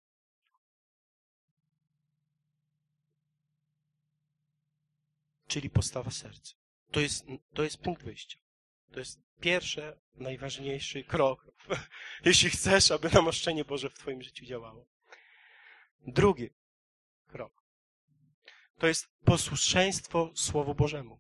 Czyli postawa serca. To jest, to jest punkt wyjścia. To jest pierwszy, najważniejszy krok, jeśli chcesz, aby namaszczenie Boże w twoim życiu działało. Drugi krok. To jest posłuszeństwo Słowu Bożemu.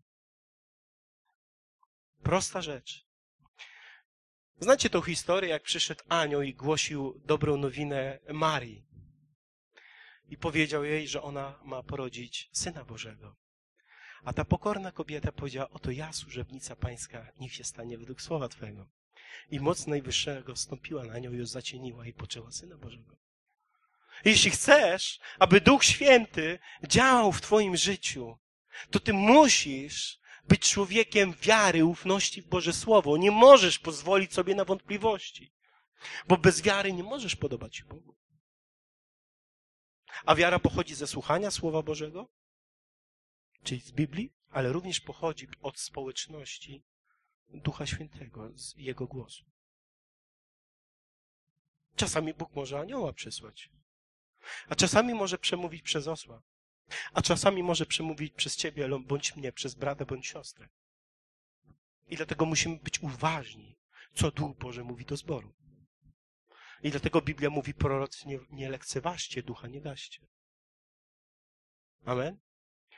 Prosta rzecz. Znacie tą historię, jak przyszedł anioł i głosił dobrą nowinę Marii. I powiedział jej, że ona ma porodzić Syna Bożego. A ta pokorna kobieta powiedziała, oto ja, służebnica pańska, niech się stanie według słowa Twego. I moc Najwyższego wstąpiła na nią i ją zacieniła i poczęła Syna Bożego. Jeśli chcesz, aby Duch Święty działał w twoim życiu, to ty musisz być człowiekiem wiary, ufności w Boże Słowo. Nie możesz pozwolić sobie na wątpliwości, bo bez wiary nie możesz podobać się Bogu. A wiara pochodzi ze słuchania Słowa Bożego, czyli z Biblii, ale również pochodzi od społeczności Ducha Świętego, z Jego głosu. Czasami Bóg może anioła przysłać, a czasami może przemówić przez osła, a czasami może przemówić przez ciebie, bądź mnie, przez brata, bądź siostrę. I dlatego musimy być uważni, co Duch Boży mówi do zboru. I dlatego Biblia mówi, prorocy, nie, nie lekceważcie, ducha nie gaście. Amen?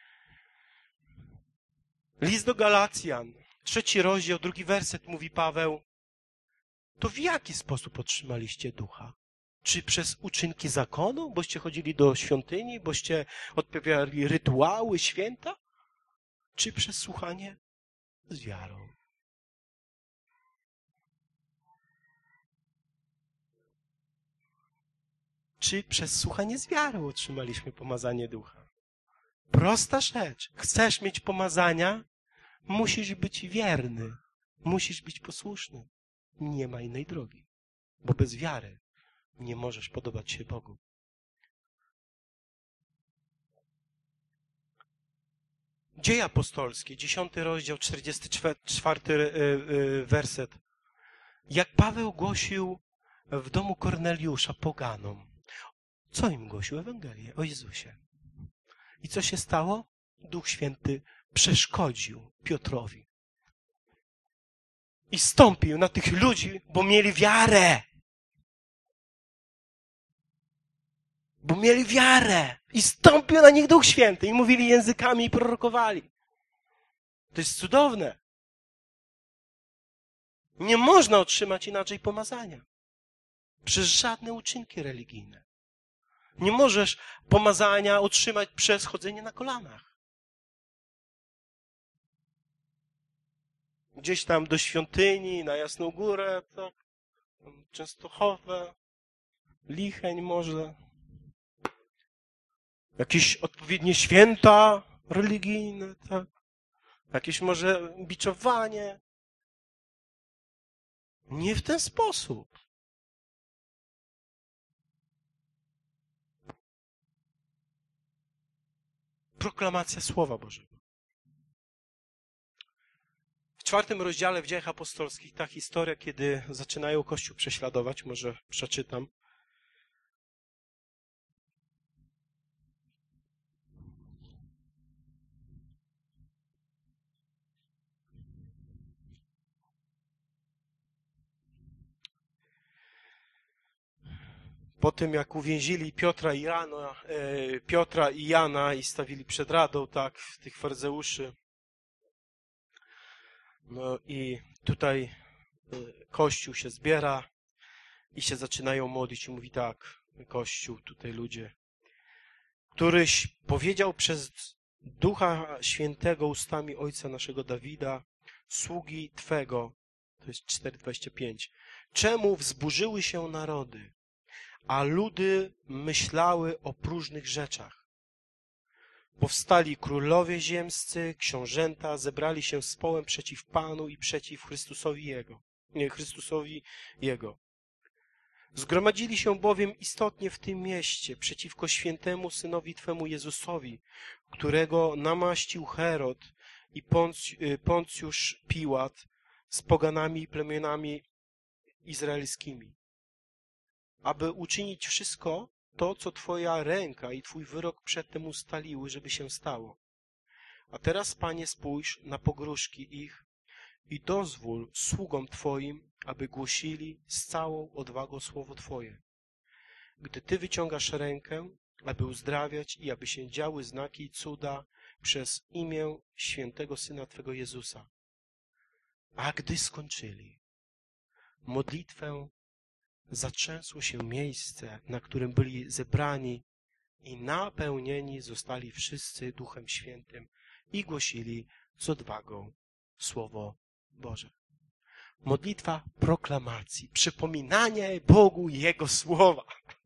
List do Galacjan, trzeci rozdział, drugi werset mówi Paweł, to w jaki sposób otrzymaliście ducha? Czy przez uczynki zakonu, boście chodzili do świątyni, boście odprawiali rytuały, święta? Czy przez słuchanie z wiarą? Czy przez słuchanie z wiarą otrzymaliśmy pomazanie ducha? Prosta rzecz. Chcesz mieć pomazania? Musisz być wierny. Musisz być posłuszny. Nie ma innej drogi. Bo bez wiary nie możesz podobać się Bogu. Dzieje apostolskie, dziesiąty rozdział, czterdziesty czwarty werset. Jak Paweł głosił w domu Korneliusza poganom, co im głosił? Ewangelię o Jezusie. I co się stało? Duch Święty przeszkodził Piotrowi. I stąpił na tych ludzi, bo mieli wiarę. Bo mieli wiarę. I stąpił na nich Duch Święty. I mówili językami i prorokowali. To jest cudowne. Nie można otrzymać inaczej pomazania. Przez żadne uczynki religijne. Nie możesz pomazania otrzymać przez chodzenie na kolanach. Gdzieś tam do świątyni, na Jasną Górę, tak? Częstochowe, Licheń może. Jakieś odpowiednie święta religijne, tak? Jakieś może biczowanie. Nie w ten sposób. Proklamacja Słowa Bożego. W czwartym rozdziale w Dziejach Apostolskich ta historia, kiedy zaczynają Kościół prześladować, może przeczytam. po tym jak uwięzili Piotra i Jana, e, Piotra i Jana i stawili przed radą, tak, tych faryzeuszy. No i tutaj e, Kościół się zbiera i się zaczynają modlić i mówi tak, Kościół, tutaj ludzie, któryś powiedział przez Ducha Świętego ustami Ojca naszego Dawida, sługi Twego, to jest cztery dwadzieścia pięć, czemu wzburzyły się narody, a ludy myślały o próżnych rzeczach. Powstali królowie ziemscy, książęta, zebrali się z połem przeciw Panu i przeciw Chrystusowi Jego. Nie, Chrystusowi Jego. Zgromadzili się bowiem istotnie w tym mieście przeciwko świętemu Synowi Twemu Jezusowi, którego namaścił Herod i Poncjusz Piłat z poganami i plemionami izraelskimi, aby uczynić wszystko to, co Twoja ręka i Twój wyrok przedtem ustaliły, żeby się stało. A teraz, Panie, spójrz na pogróżki ich i dozwól sługom Twoim, aby głosili z całą odwagą słowo Twoje. Gdy Ty wyciągasz rękę, aby uzdrawiać i aby się działy znaki i cuda przez imię świętego Syna Twego Jezusa. A gdy skończyli modlitwę, zatrzęsło się miejsce, na którym byli zebrani i napełnieni zostali wszyscy Duchem Świętym i głosili z odwagą Słowo Boże. Modlitwa proklamacji, przypominanie Bogu Jego Słowa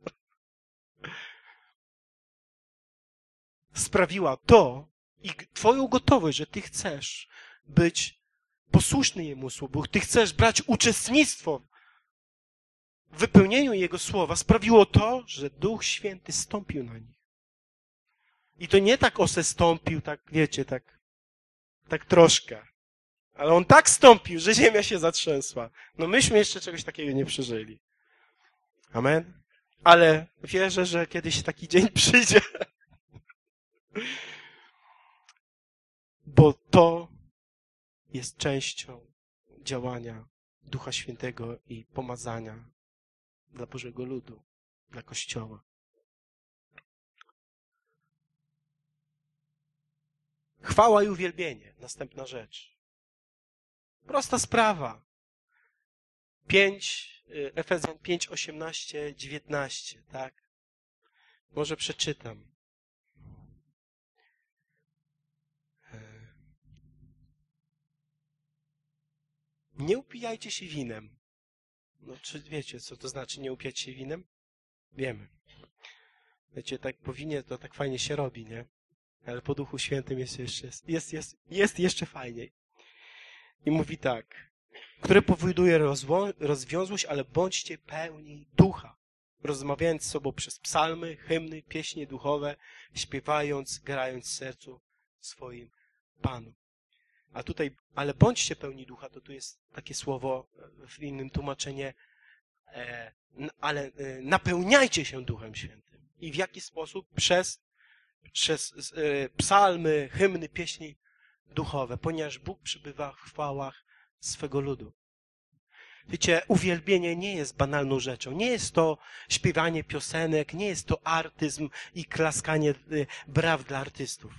sprawiła to i Twoją gotowość, że Ty chcesz być posłuszny Jemu Słowu, Ty chcesz brać uczestnictwo w wypełnieniu Jego Słowa, sprawiło to, że Duch Święty stąpił na nich. I to nie tak ose stąpił, tak wiecie, tak, tak troszkę. Ale On tak stąpił, że ziemia się zatrzęsła. No myśmy jeszcze czegoś takiego nie przeżyli. Amen? Ale wierzę, że kiedyś taki dzień przyjdzie. Bo to jest częścią działania Ducha Świętego i pomazania dla Bożego ludu, dla Kościoła. Chwała i uwielbienie. Następna rzecz. Prosta sprawa. pięć, Efezjan pięć, osiemnaście, dziewiętnaście, tak? Może przeczytam. Nie upijajcie się winem. No, czy wiecie, co to znaczy nie upijać się winem? Wiemy. Wiecie, tak po winie to tak fajnie się robi, nie? Ale po Duchu Świętym jest jeszcze, jest, jest, jest jeszcze fajniej. I mówi tak, które powoduje rozwo- rozwiązłość, ale bądźcie pełni ducha, rozmawiając z sobą przez psalmy, hymny, pieśnie duchowe, śpiewając, grając w sercu swoim Panu. A tutaj, ale bądźcie pełni ducha, to tu jest takie słowo, w innym tłumaczenie, e, ale e, napełniajcie się Duchem Świętym. I w jaki sposób? Przez, przez e, psalmy, hymny, pieśni duchowe, ponieważ Bóg przybywa w chwałach swego ludu. Wiecie, uwielbienie nie jest banalną rzeczą. Nie jest to śpiewanie piosenek, nie jest to artyzm i klaskanie braw dla artystów.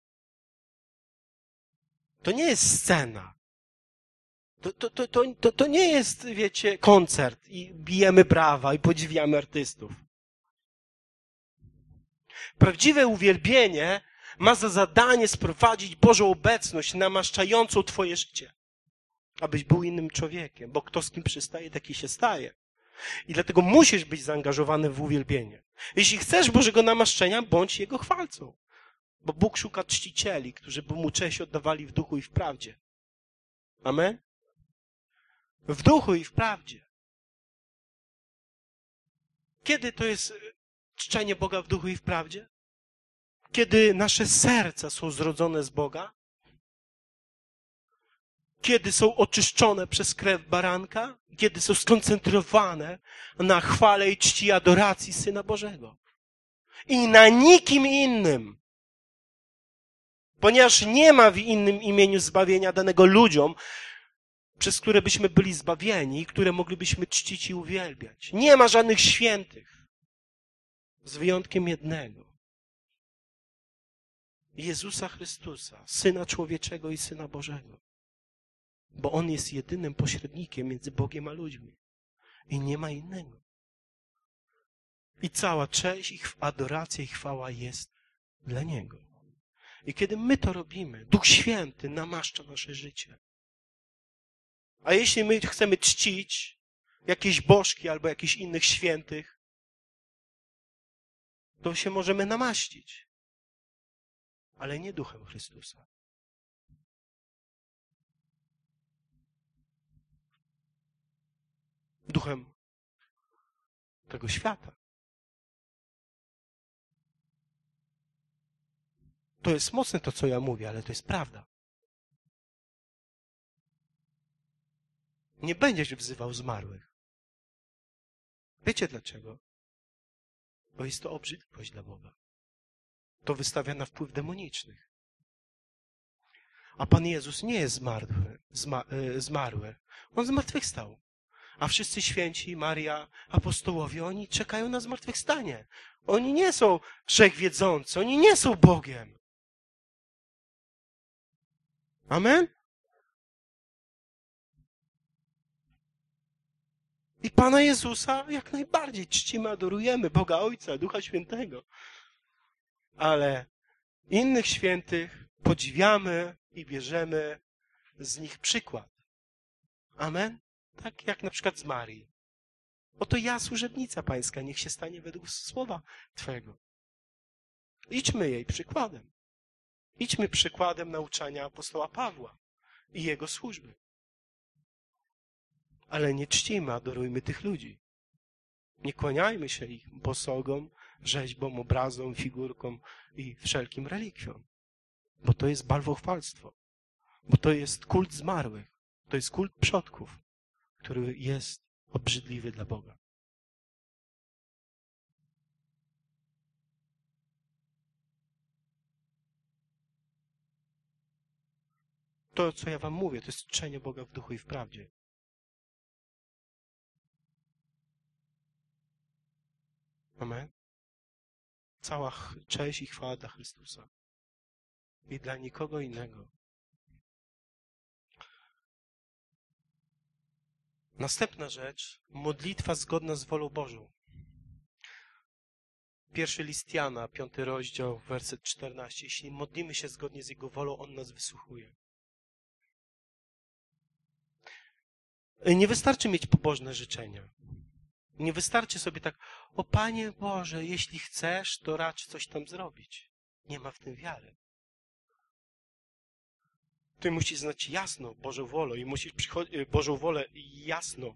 To nie jest scena. To, to, to, to, to, to nie jest, wiecie, koncert i bijemy brawa i podziwiamy artystów. Prawdziwe uwielbienie ma za zadanie sprowadzić Bożą obecność namaszczającą Twoje życie. Abyś był innym człowiekiem, bo kto z kim przystaje, taki się staje. I dlatego musisz być zaangażowany w uwielbienie. Jeśli chcesz Bożego namaszczenia, bądź Jego chwalcą. Bo Bóg szuka czcicieli, którzy by Mu cześć oddawali w duchu i w prawdzie. Amen? W duchu i w prawdzie. Kiedy to jest czczenie Boga w duchu i w prawdzie? Kiedy nasze serca są zrodzone z Boga? Kiedy są oczyszczone przez krew baranka? Kiedy są skoncentrowane na chwale i czci i adoracji Syna Bożego. I na nikim innym. Ponieważ nie ma w innym imieniu zbawienia danego ludziom, przez które byśmy byli zbawieni i które moglibyśmy czcić i uwielbiać. Nie ma żadnych świętych. z wyjątkiem jednego. Jezusa Chrystusa, Syna Człowieczego i Syna Bożego. Bo On jest jedynym pośrednikiem między Bogiem a ludźmi. I nie ma innego. I cała cześć, i adoracja, i chwała jest dla Niego. I kiedy my to robimy, Duch Święty namaszcza nasze życie. A jeśli my chcemy czcić jakieś bożki albo jakichś innych świętych, to się możemy namaścić. Ale nie Duchem Chrystusa. Duchem tego świata. To jest mocne to, co ja mówię, ale to jest prawda. Nie będziesz wzywał zmarłych. Wiecie dlaczego? Bo jest to obrzydliwość dla Boga. To wystawia na wpływ demonicznych. A Pan Jezus nie jest zmarły, zma, y, zmarły. On zmartwychwstał. A wszyscy święci, Maria, apostołowie, oni czekają na zmartwychwstanie. Oni nie są wszechwiedzący, oni nie są Bogiem. Amen? I Pana Jezusa jak najbardziej czcimy, adorujemy, Boga Ojca, Ducha Świętego. Ale innych świętych podziwiamy i bierzemy z nich przykład. Amen? Tak jak na przykład z Marii. Oto ja, służebnica Pańska, niech się stanie według słowa Twego. Idźmy jej przykładem. Idźmy przykładem nauczania apostoła Pawła i jego służby. Ale nie czcimy, adorujmy tych ludzi. Nie kłaniajmy się ich posogom, rzeźbom, obrazom, figurkom i wszelkim relikwiom. Bo to jest bałwochwalstwo. Bo to jest kult zmarłych. To jest kult przodków, który jest obrzydliwy dla Boga. To, co ja wam mówię, to jest czczenie Boga w duchu i w prawdzie. Amen. Cała cześć i chwała dla Chrystusa. I dla nikogo innego. Następna rzecz. Modlitwa zgodna z wolą Bożą. Pierwszy list Jana, piąty rozdział, werset czternasty. Jeśli modlimy się zgodnie z Jego wolą, On nas wysłuchuje. Nie wystarczy mieć pobożne życzenia. Nie wystarczy sobie tak, o Panie Boże, jeśli chcesz, to racz coś tam zrobić. Nie ma w tym wiary. Ty musisz znać jasno Bożą wolę i musisz przychodzić, Bożą wolę jasno.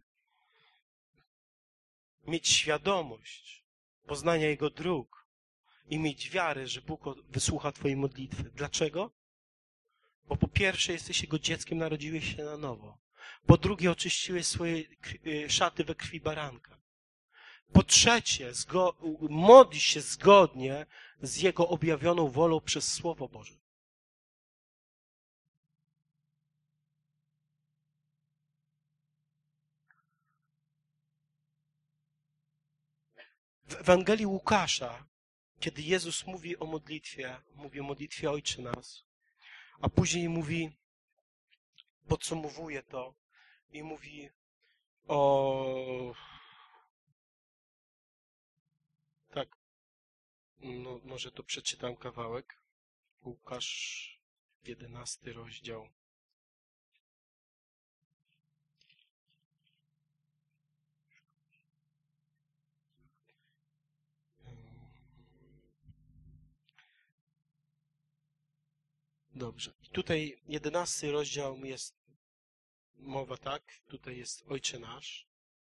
Mieć świadomość poznania Jego dróg i mieć wiarę, że Bóg wysłucha Twojej modlitwy. Dlaczego? Bo po pierwsze jesteś Jego dzieckiem, narodziłeś się na nowo. Po drugie oczyściłeś swoje szaty we krwi baranka. Po trzecie modlisz się zgodnie z Jego objawioną wolą przez Słowo Boże. W Ewangelii Łukasza, kiedy Jezus mówi o modlitwie, mówi o modlitwie Ojcze Nas, a później mówi, podsumowuje to i mówi o... Tak, no może to przeczytam kawałek. Łukasz, jedenasty rozdział. Dobrze. I tutaj jedenasty rozdział jest mowa, tak? Tutaj jest Ojcze Nasz.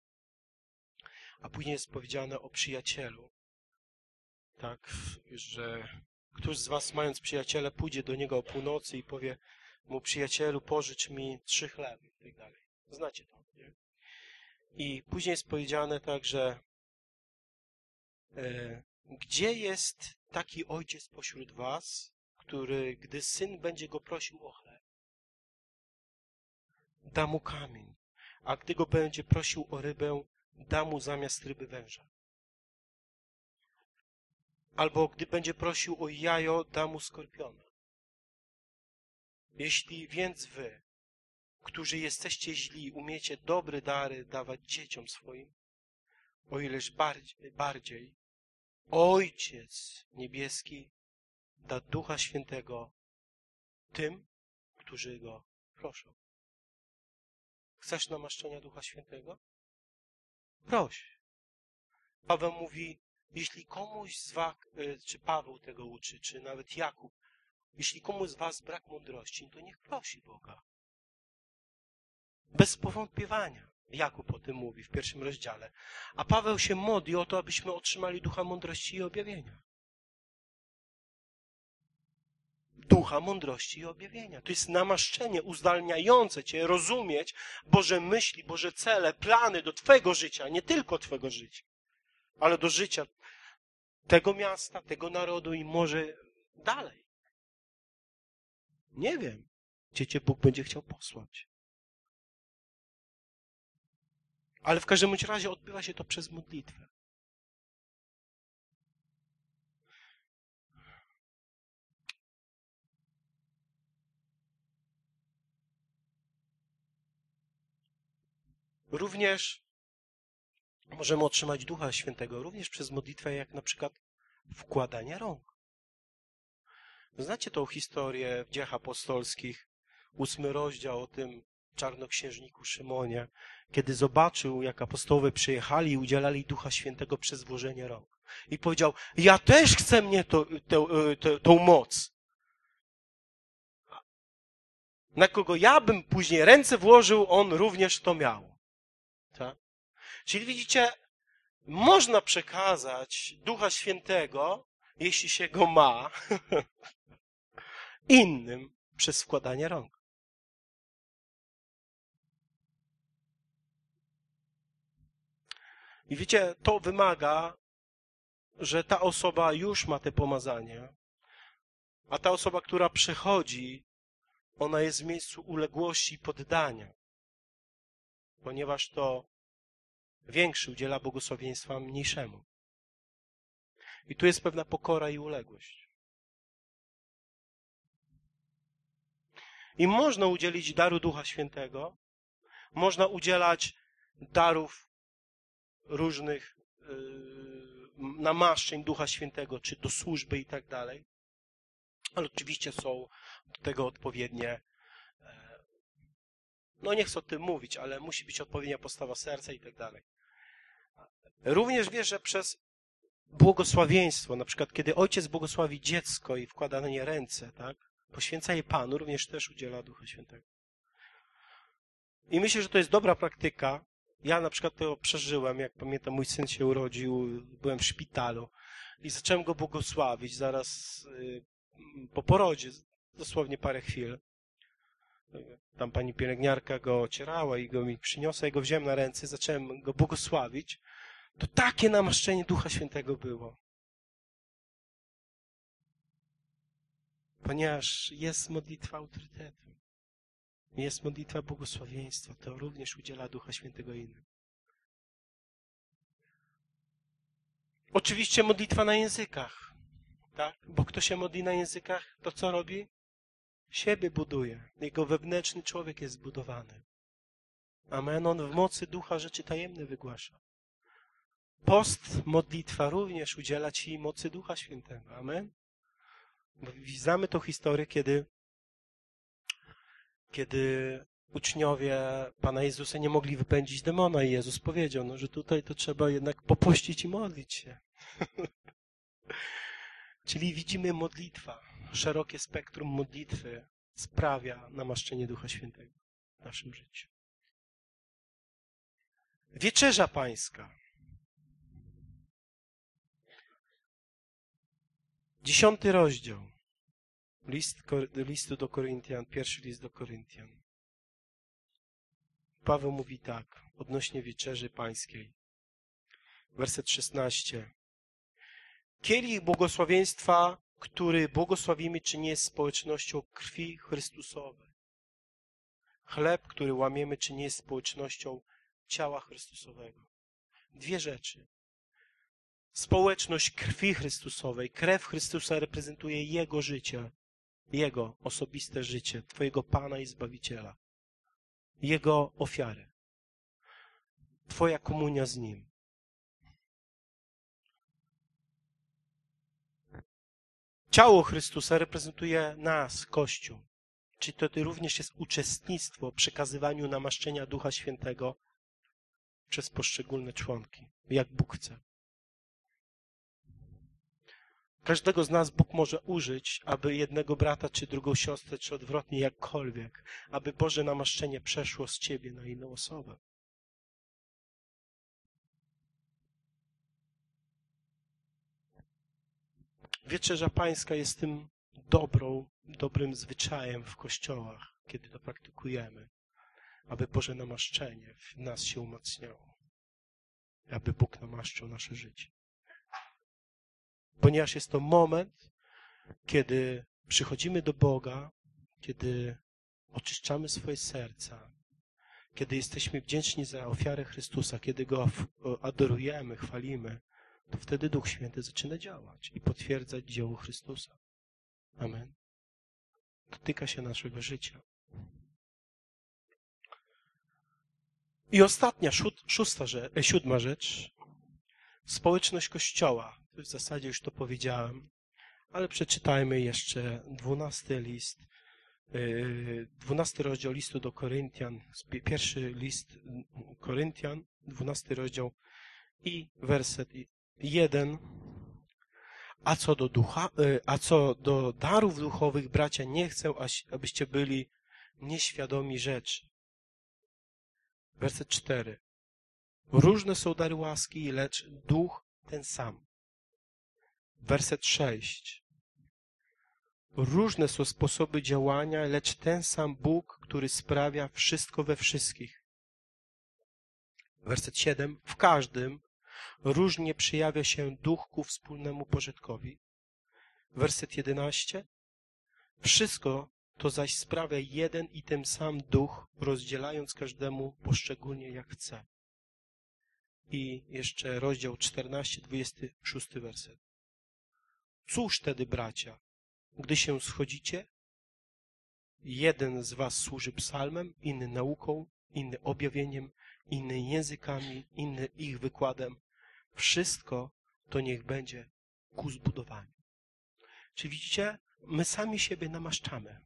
A później jest powiedziane o przyjacielu. Tak, że któż z was, mając przyjaciela, pójdzie do niego o północy i powie mu, przyjacielu, pożycz mi trzy chleby i tak dalej. Znacie to, nie? I później jest powiedziane tak, że e, gdzie jest taki ojciec pośród was, który, gdy syn będzie go prosił o chleb, da mu kamień, a gdy go będzie prosił o rybę, da mu zamiast ryby węża. Albo gdy będzie prosił o jajo, da mu skorpiona. Jeśli więc wy, którzy jesteście źli, umiecie dobre dary dawać dzieciom swoim, o ileż bardziej, bardziej Ojciec Niebieski da Ducha Świętego tym, którzy Go proszą. Chcesz namaszczenia Ducha Świętego? Proś. Paweł mówi, jeśli komuś z was, czy Paweł tego uczy, czy nawet Jakub, jeśli komuś z was brak mądrości, to niech prosi Boga. Bez powątpiewania. Jakub o tym mówi w pierwszym rozdziale. A Paweł się modli o to, abyśmy otrzymali ducha mądrości i objawienia. Ducha mądrości i objawienia. To jest namaszczenie uzdalniające cię rozumieć Boże myśli, Boże cele, plany do twojego życia, nie tylko twojego życia, ale do życia tego miasta, tego narodu i może dalej. Nie wiem, gdzie cię Bóg będzie chciał posłać. Ale w każdym razie odbywa się to przez modlitwę. Również możemy otrzymać Ducha Świętego, również przez modlitwę, jak na przykład wkładanie rąk. Znacie tą historię w Dziejach Apostolskich, ósmy rozdział o tym czarnoksiężniku Szymonie, kiedy zobaczył, jak apostołowie przyjechali i udzielali Ducha Świętego przez włożenie rąk. I powiedział, ja też chcę mieć tą moc. Na kogo ja bym później ręce włożył, on również to miał. Tak? Czyli widzicie, można przekazać Ducha Świętego, jeśli się go ma, innym przez wkładanie rąk. I wiecie, to wymaga, że ta osoba już ma te pomazanie, a ta osoba, która przychodzi, ona jest w miejscu uległości i poddania, ponieważ to większy udziela błogosławieństwa mniejszemu. I tu jest pewna pokora i uległość. I można udzielić daru Ducha Świętego, można udzielać darów różnych yy, namaszczeń Ducha Świętego, czy do służby i tak dalej. Ale oczywiście są do tego odpowiednie, no nie chcę o tym mówić, ale musi być odpowiednia postawa serca i tak dalej. Również wiesz, że przez błogosławieństwo, na przykład kiedy ojciec błogosławi dziecko i wkłada na nie ręce, tak, poświęca je Panu, również też udziela Ducha Świętego. I myślę, że to jest dobra praktyka. Ja na przykład to przeżyłem, jak pamiętam, mój syn się urodził, byłem w szpitalu i zacząłem go błogosławić zaraz po porodzie, dosłownie parę chwil. Tam pani pielęgniarka go ocierała i go mi przyniosła, i go wziąłem na ręce, zacząłem go błogosławić. To takie namaszczenie Ducha Świętego było. Ponieważ jest modlitwa autorytetu. Jest modlitwa błogosławieństwa. To również udziela Ducha Świętego innym. Oczywiście modlitwa na językach. Tak? Bo kto się modli na językach, to co robi? Siebie buduje. Jego wewnętrzny człowiek jest zbudowany. Amen. On w mocy Ducha rzeczy tajemne wygłasza. Post, modlitwa również udziela ci mocy Ducha Świętego. Amen. Bo znamy tą historię, kiedy, kiedy uczniowie Pana Jezusa nie mogli wypędzić demona i Jezus powiedział, no, że tutaj to trzeba jednak popościć i modlić się. Czyli widzimy modlitwa, szerokie spektrum modlitwy sprawia namaszczenie Ducha Świętego w naszym życiu. Wieczerza Pańska. Dziesiąty rozdział. List, listu do Koryntian, pierwszy list do Koryntian. Paweł mówi tak, odnośnie wieczerzy pańskiej. Werset szesnasty. Kielich błogosławieństwa, który błogosławimy, czy nie jest społecznością krwi Chrystusowej. Chleb, który łamiemy, czy nie jest społecznością ciała Chrystusowego. Dwie rzeczy. społeczność krwi Chrystusowej. Krew Chrystusa reprezentuje Jego życie, Jego osobiste życie, Twojego Pana i Zbawiciela. Jego ofiarę. Twoja komunia z Nim. Ciało Chrystusa reprezentuje nas, Kościół. Czyli to również jest uczestnictwo w przekazywaniu namaszczenia Ducha Świętego przez poszczególne członki, jak Bóg chce. Każdego z nas Bóg może użyć, aby jednego brata, czy drugą siostrę, czy odwrotnie, jakkolwiek, aby Boże namaszczenie przeszło z Ciebie na inną osobę. Wieczerza Pańska jest tym dobrą, dobrym zwyczajem w kościołach, kiedy to praktykujemy, aby Boże namaszczenie w nas się umacniało, aby Bóg namaszczał nasze życie. Ponieważ jest to moment, kiedy przychodzimy do Boga, kiedy oczyszczamy swoje serca, kiedy jesteśmy wdzięczni za ofiarę Chrystusa, kiedy Go adorujemy, chwalimy, to wtedy Duch Święty zaczyna działać i potwierdzać dzieło Chrystusa. Amen. Dotyka się naszego życia. I ostatnia, szósta rzecz, siódma rzecz. Społeczność Kościoła. W zasadzie już to powiedziałem, ale przeczytajmy jeszcze dwunasty list, dwunasty rozdział listu do Koryntian, pierwszy list Koryntian, dwunasty rozdział i werset jeden. A co do ducha, a co do darów duchowych, bracia, nie chcę, abyście byli nieświadomi rzeczy. Werset cztery. Różne są dary łaski, lecz duch ten sam. Werset sześć. Różne są sposoby działania, lecz ten sam Bóg, który sprawia wszystko we wszystkich. Werset siedem. W każdym różnie przejawia się duch ku wspólnemu pożytkowi. Werset jedenaście. Wszystko to zaś sprawia jeden i ten sam duch, rozdzielając każdemu poszczególnie jak chce. I jeszcze rozdział czternasty, dwudziesty szósty werset. Cóż tedy, bracia, gdy się schodzicie? Jeden z was służy psalmem, inny nauką, inny objawieniem, inny językami, inny ich wykładem. Wszystko to niech będzie ku zbudowaniu. Czy widzicie? My sami siebie namaszczamy,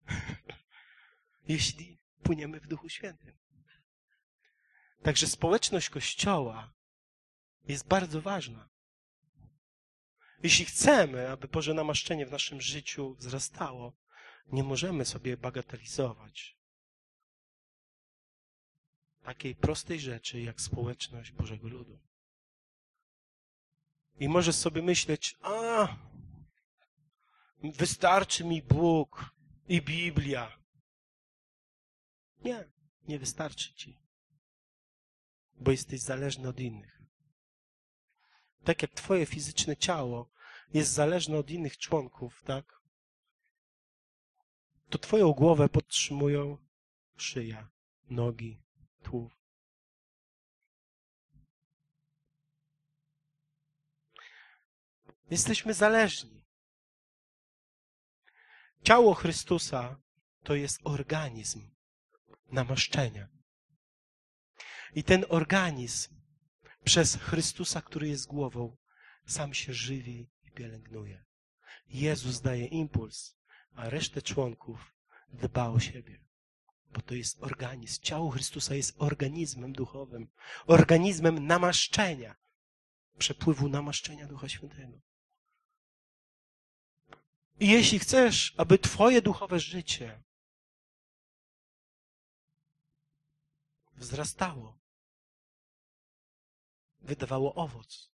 jeśli płyniemy w Duchu Świętym. Także społeczność Kościoła jest bardzo ważna. Jeśli chcemy, aby Boże namaszczenie w naszym życiu wzrastało, nie możemy sobie bagatelizować takiej prostej rzeczy, jak społeczność Bożego Ludu. I możesz sobie myśleć, a wystarczy mi Bóg i Biblia. Nie, nie wystarczy ci, bo jesteś zależny od innych. Tak jak twoje fizyczne ciało jest zależne od innych członków, tak? To twoją głowę podtrzymują szyja, nogi, tułów. Jesteśmy zależni. Ciało Chrystusa to jest organizm namaszczenia. I ten organizm przez Chrystusa, który jest głową, sam się żywi i pielęgnuje. Jezus daje impuls, a resztę członków dba o siebie. Bo to jest organizm. Ciało Chrystusa jest organizmem duchowym. Organizmem namaszczenia. Przepływu namaszczenia Ducha Świętego. I jeśli chcesz, aby twoje duchowe życie wzrastało, wydawało owoc,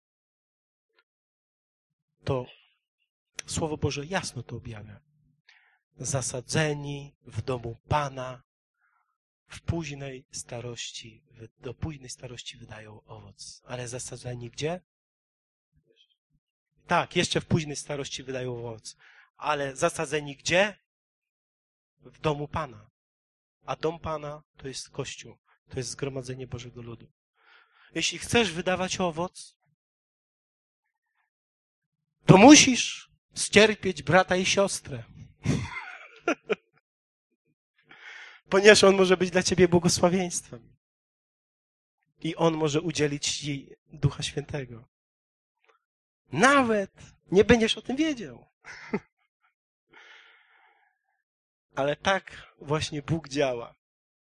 to Słowo Boże jasno to objawia. Zasadzeni w domu Pana w późnej starości, do późnej starości wydają owoc. Ale zasadzeni gdzie? Tak, jeszcze w późnej starości wydają owoc. Ale zasadzeni gdzie? W domu Pana. A dom Pana to jest Kościół. To jest zgromadzenie Bożego Ludu. Jeśli chcesz wydawać owoc, to musisz ścierpieć brata i siostrę. Ponieważ on może być dla ciebie błogosławieństwem. I on może udzielić ci Ducha Świętego. Nawet nie będziesz o tym wiedział. Ale tak właśnie Bóg działa,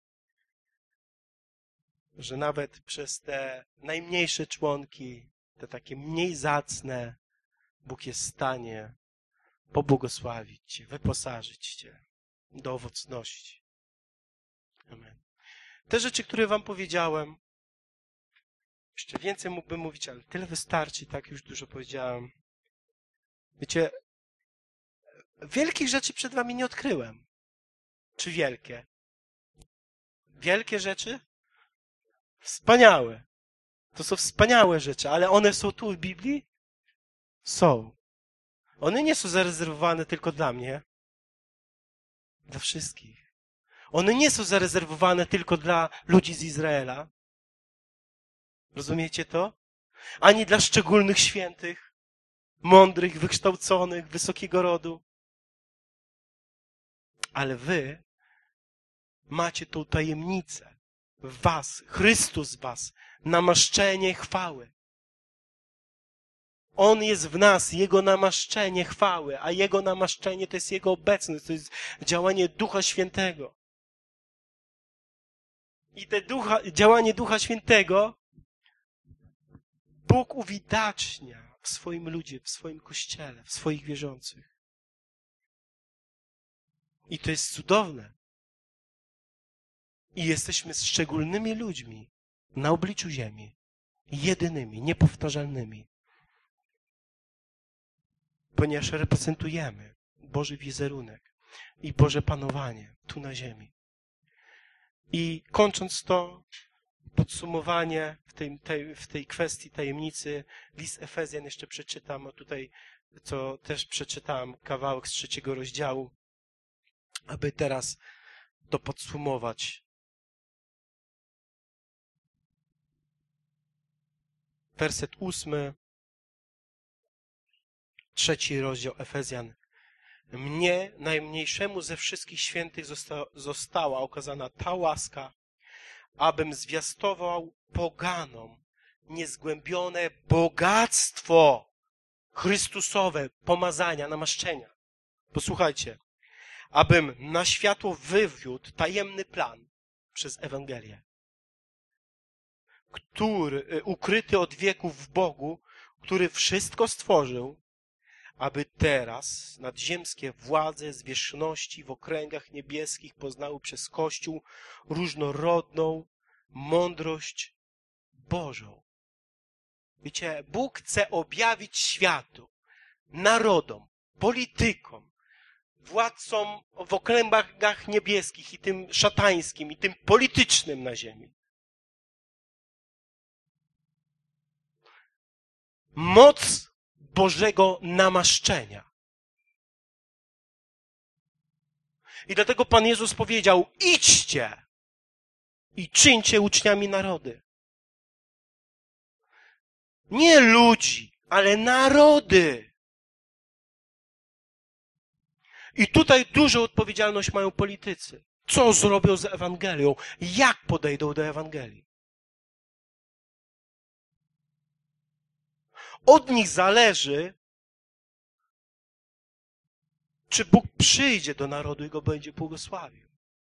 że nawet przez te najmniejsze członki, te takie mniej zacne, Bóg jest w stanie pobłogosławić cię, wyposażyć cię do owocności. Amen. Te rzeczy, które wam powiedziałem, jeszcze więcej mógłbym mówić, ale tyle wystarczy, tak już dużo powiedziałem. Wiecie, wielkich rzeczy przed wami nie odkryłem. Czy wielkie? Wielkie rzeczy? Wspaniałe. To są wspaniałe rzeczy, ale one są tu w Biblii? Są. One nie są zarezerwowane tylko dla mnie. Dla wszystkich. One nie są zarezerwowane tylko dla ludzi z Izraela. Rozumiecie to? Ani dla szczególnych świętych, mądrych, wykształconych, wysokiego rodu. Ale wy macie tą tajemnicę w was, Chrystus w was, namaszczenie chwały. On jest w nas, Jego namaszczenie chwały, a Jego namaszczenie to jest Jego obecność, to jest działanie Ducha Świętego. I te ducha, działanie Ducha Świętego Bóg uwidacznia w swoim ludzie, w swoim Kościele, w swoich wierzących. I to jest cudowne. I jesteśmy szczególnymi ludźmi na obliczu ziemi. Jedynymi, niepowtarzalnymi. Ponieważ reprezentujemy Boży wizerunek i Boże panowanie tu na ziemi. I kończąc to, podsumowanie w tej, tej, w tej kwestii tajemnicy, list Efezjan jeszcze przeczytam, a tutaj, co też przeczytałem, kawałek z trzeciego rozdziału, aby teraz to podsumować. Werset ósmy, trzeci rozdział Efezjan. Mnie, najmniejszemu ze wszystkich świętych, zosta, została okazana ta łaska, abym zwiastował poganom niezgłębione bogactwo Chrystusowe, pomazania, namaszczenia. Posłuchajcie. Abym na światło wywiódł tajemny plan przez Ewangelię, który, ukryty od wieków w Bogu, który wszystko stworzył, aby teraz nadziemskie władze zwierzchności w okręgach niebieskich poznały przez Kościół różnorodną mądrość Bożą. Wiecie, Bóg chce objawić światu, narodom, politykom, władcom w okręgach niebieskich i tym szatańskim, i tym politycznym na ziemi. Moc Bożego namaszczenia. I dlatego Pan Jezus powiedział, idźcie i czyńcie uczniami narody. Nie ludzi, ale narody. I tutaj dużą odpowiedzialność mają politycy. Co zrobią z Ewangelią? Jak podejdą do Ewangelii? Od nich zależy, czy Bóg przyjdzie do narodu i go będzie błogosławił.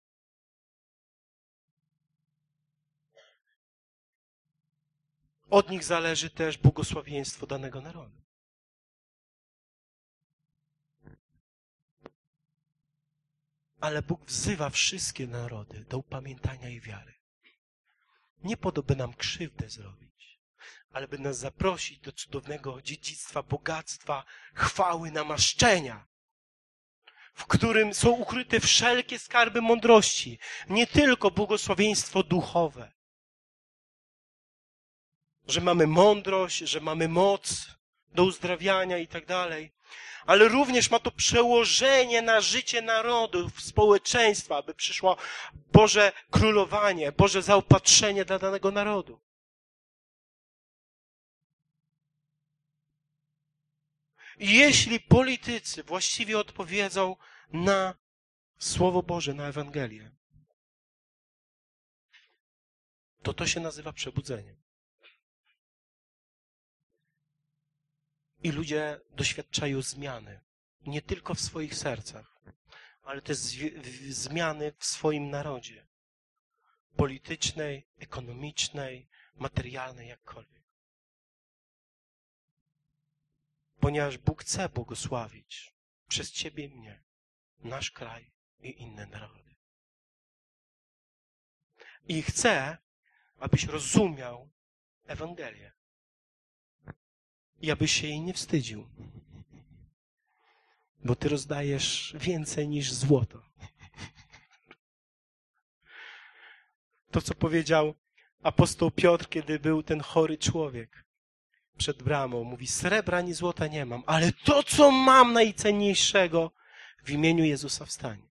Od nich zależy też błogosławieństwo danego narodu. Ale Bóg wzywa wszystkie narody do upamiętania i wiary. Nie po to, by nam krzywdę zrobić, ale by nas zaprosić do cudownego dziedzictwa, bogactwa, chwały, namaszczenia, w którym są ukryte wszelkie skarby mądrości, nie tylko błogosławieństwo duchowe, że mamy mądrość, że mamy moc do uzdrawiania i tak dalej, ale również ma to przełożenie na życie narodów, społeczeństwa, aby przyszło Boże królowanie, Boże zaopatrzenie dla danego narodu. I jeśli politycy właściwie odpowiedzą na Słowo Boże, na Ewangelię, to to się nazywa przebudzeniem. I ludzie doświadczają zmiany. Nie tylko w swoich sercach, ale też zmiany w swoim narodzie. Politycznej, ekonomicznej, materialnej, jakkolwiek. Ponieważ Bóg chce błogosławić przez ciebie i mnie nasz kraj i inne narody. I chce, abyś rozumiał Ewangelię. I abyś się jej nie wstydził. Bo ty rozdajesz więcej niż złoto. To, co powiedział apostoł Piotr, kiedy był ten chory człowiek przed bramą. Mówi, srebra ani złota nie mam, ale to, co mam najcenniejszego, w imieniu Jezusa wstań.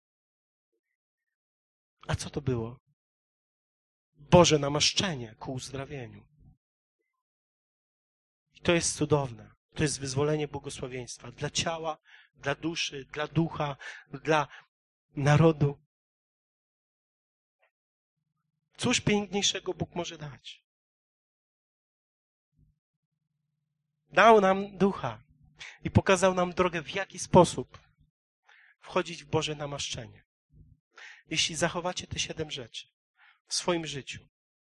A co to było? Boże namaszczenie ku uzdrawieniu. I to jest cudowne. To jest wyzwolenie błogosławieństwa dla ciała, dla duszy, dla ducha, dla narodu. Cóż piękniejszego Bóg może dać? Dał nam ducha i pokazał nam drogę, w jaki sposób wchodzić w Boże namaszczenie. Jeśli zachowacie te siedem rzeczy w swoim życiu,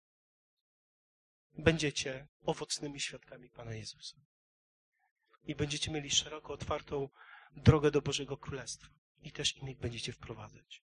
będziecie owocnymi świadkami Pana Jezusa. I będziecie mieli szeroko otwartą drogę do Bożego Królestwa. I też innych będziecie wprowadzać.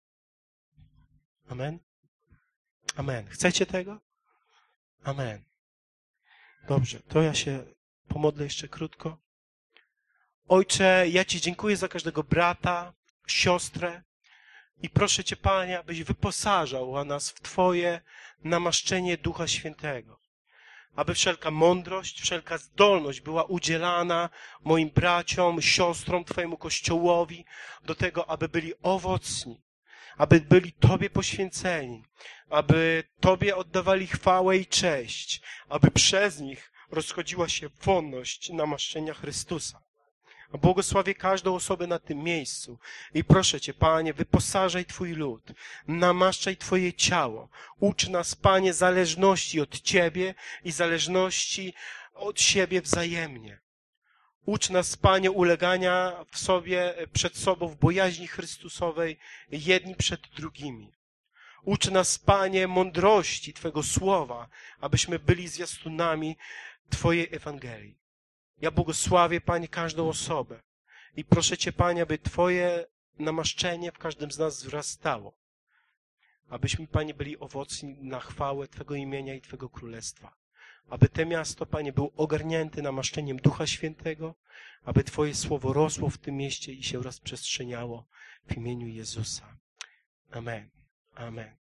Amen? Amen. Chcecie tego? Amen. Dobrze, to ja się pomodlę jeszcze krótko. Ojcze, ja Ci dziękuję za każdego brata, siostrę i proszę Cię, Panie, abyś wyposażał nas w Twoje namaszczenie Ducha Świętego. Aby wszelka mądrość, wszelka zdolność była udzielana moim braciom, siostrom, Twojemu Kościołowi do tego, aby byli owocni, aby byli Tobie poświęceni, aby Tobie oddawali chwałę i cześć, aby przez nich rozchodziła się wonność namaszczenia Chrystusa. Błogosławię każdą osobę na tym miejscu i proszę Cię, Panie, wyposażaj Twój lud, namaszczaj Twoje ciało. Ucz nas, Panie, zależności od Ciebie i zależności od siebie wzajemnie. Ucz nas, Panie, ulegania w sobie, przed sobą w bojaźni Chrystusowej jedni przed drugimi. Ucz nas, Panie, mądrości Twego słowa, abyśmy byli zwiastunami Twojej Ewangelii. Ja błogosławię, Panie, każdą osobę i proszę Cię, Panie, aby Twoje namaszczenie w każdym z nas wzrastało. Abyśmy, Panie, byli owocni na chwałę Twego imienia i Twego Królestwa. Aby to miasto, Panie, było ogarnięte namaszczeniem Ducha Świętego, aby Twoje słowo rosło w tym mieście i się rozprzestrzeniało w imieniu Jezusa. Amen. Amen.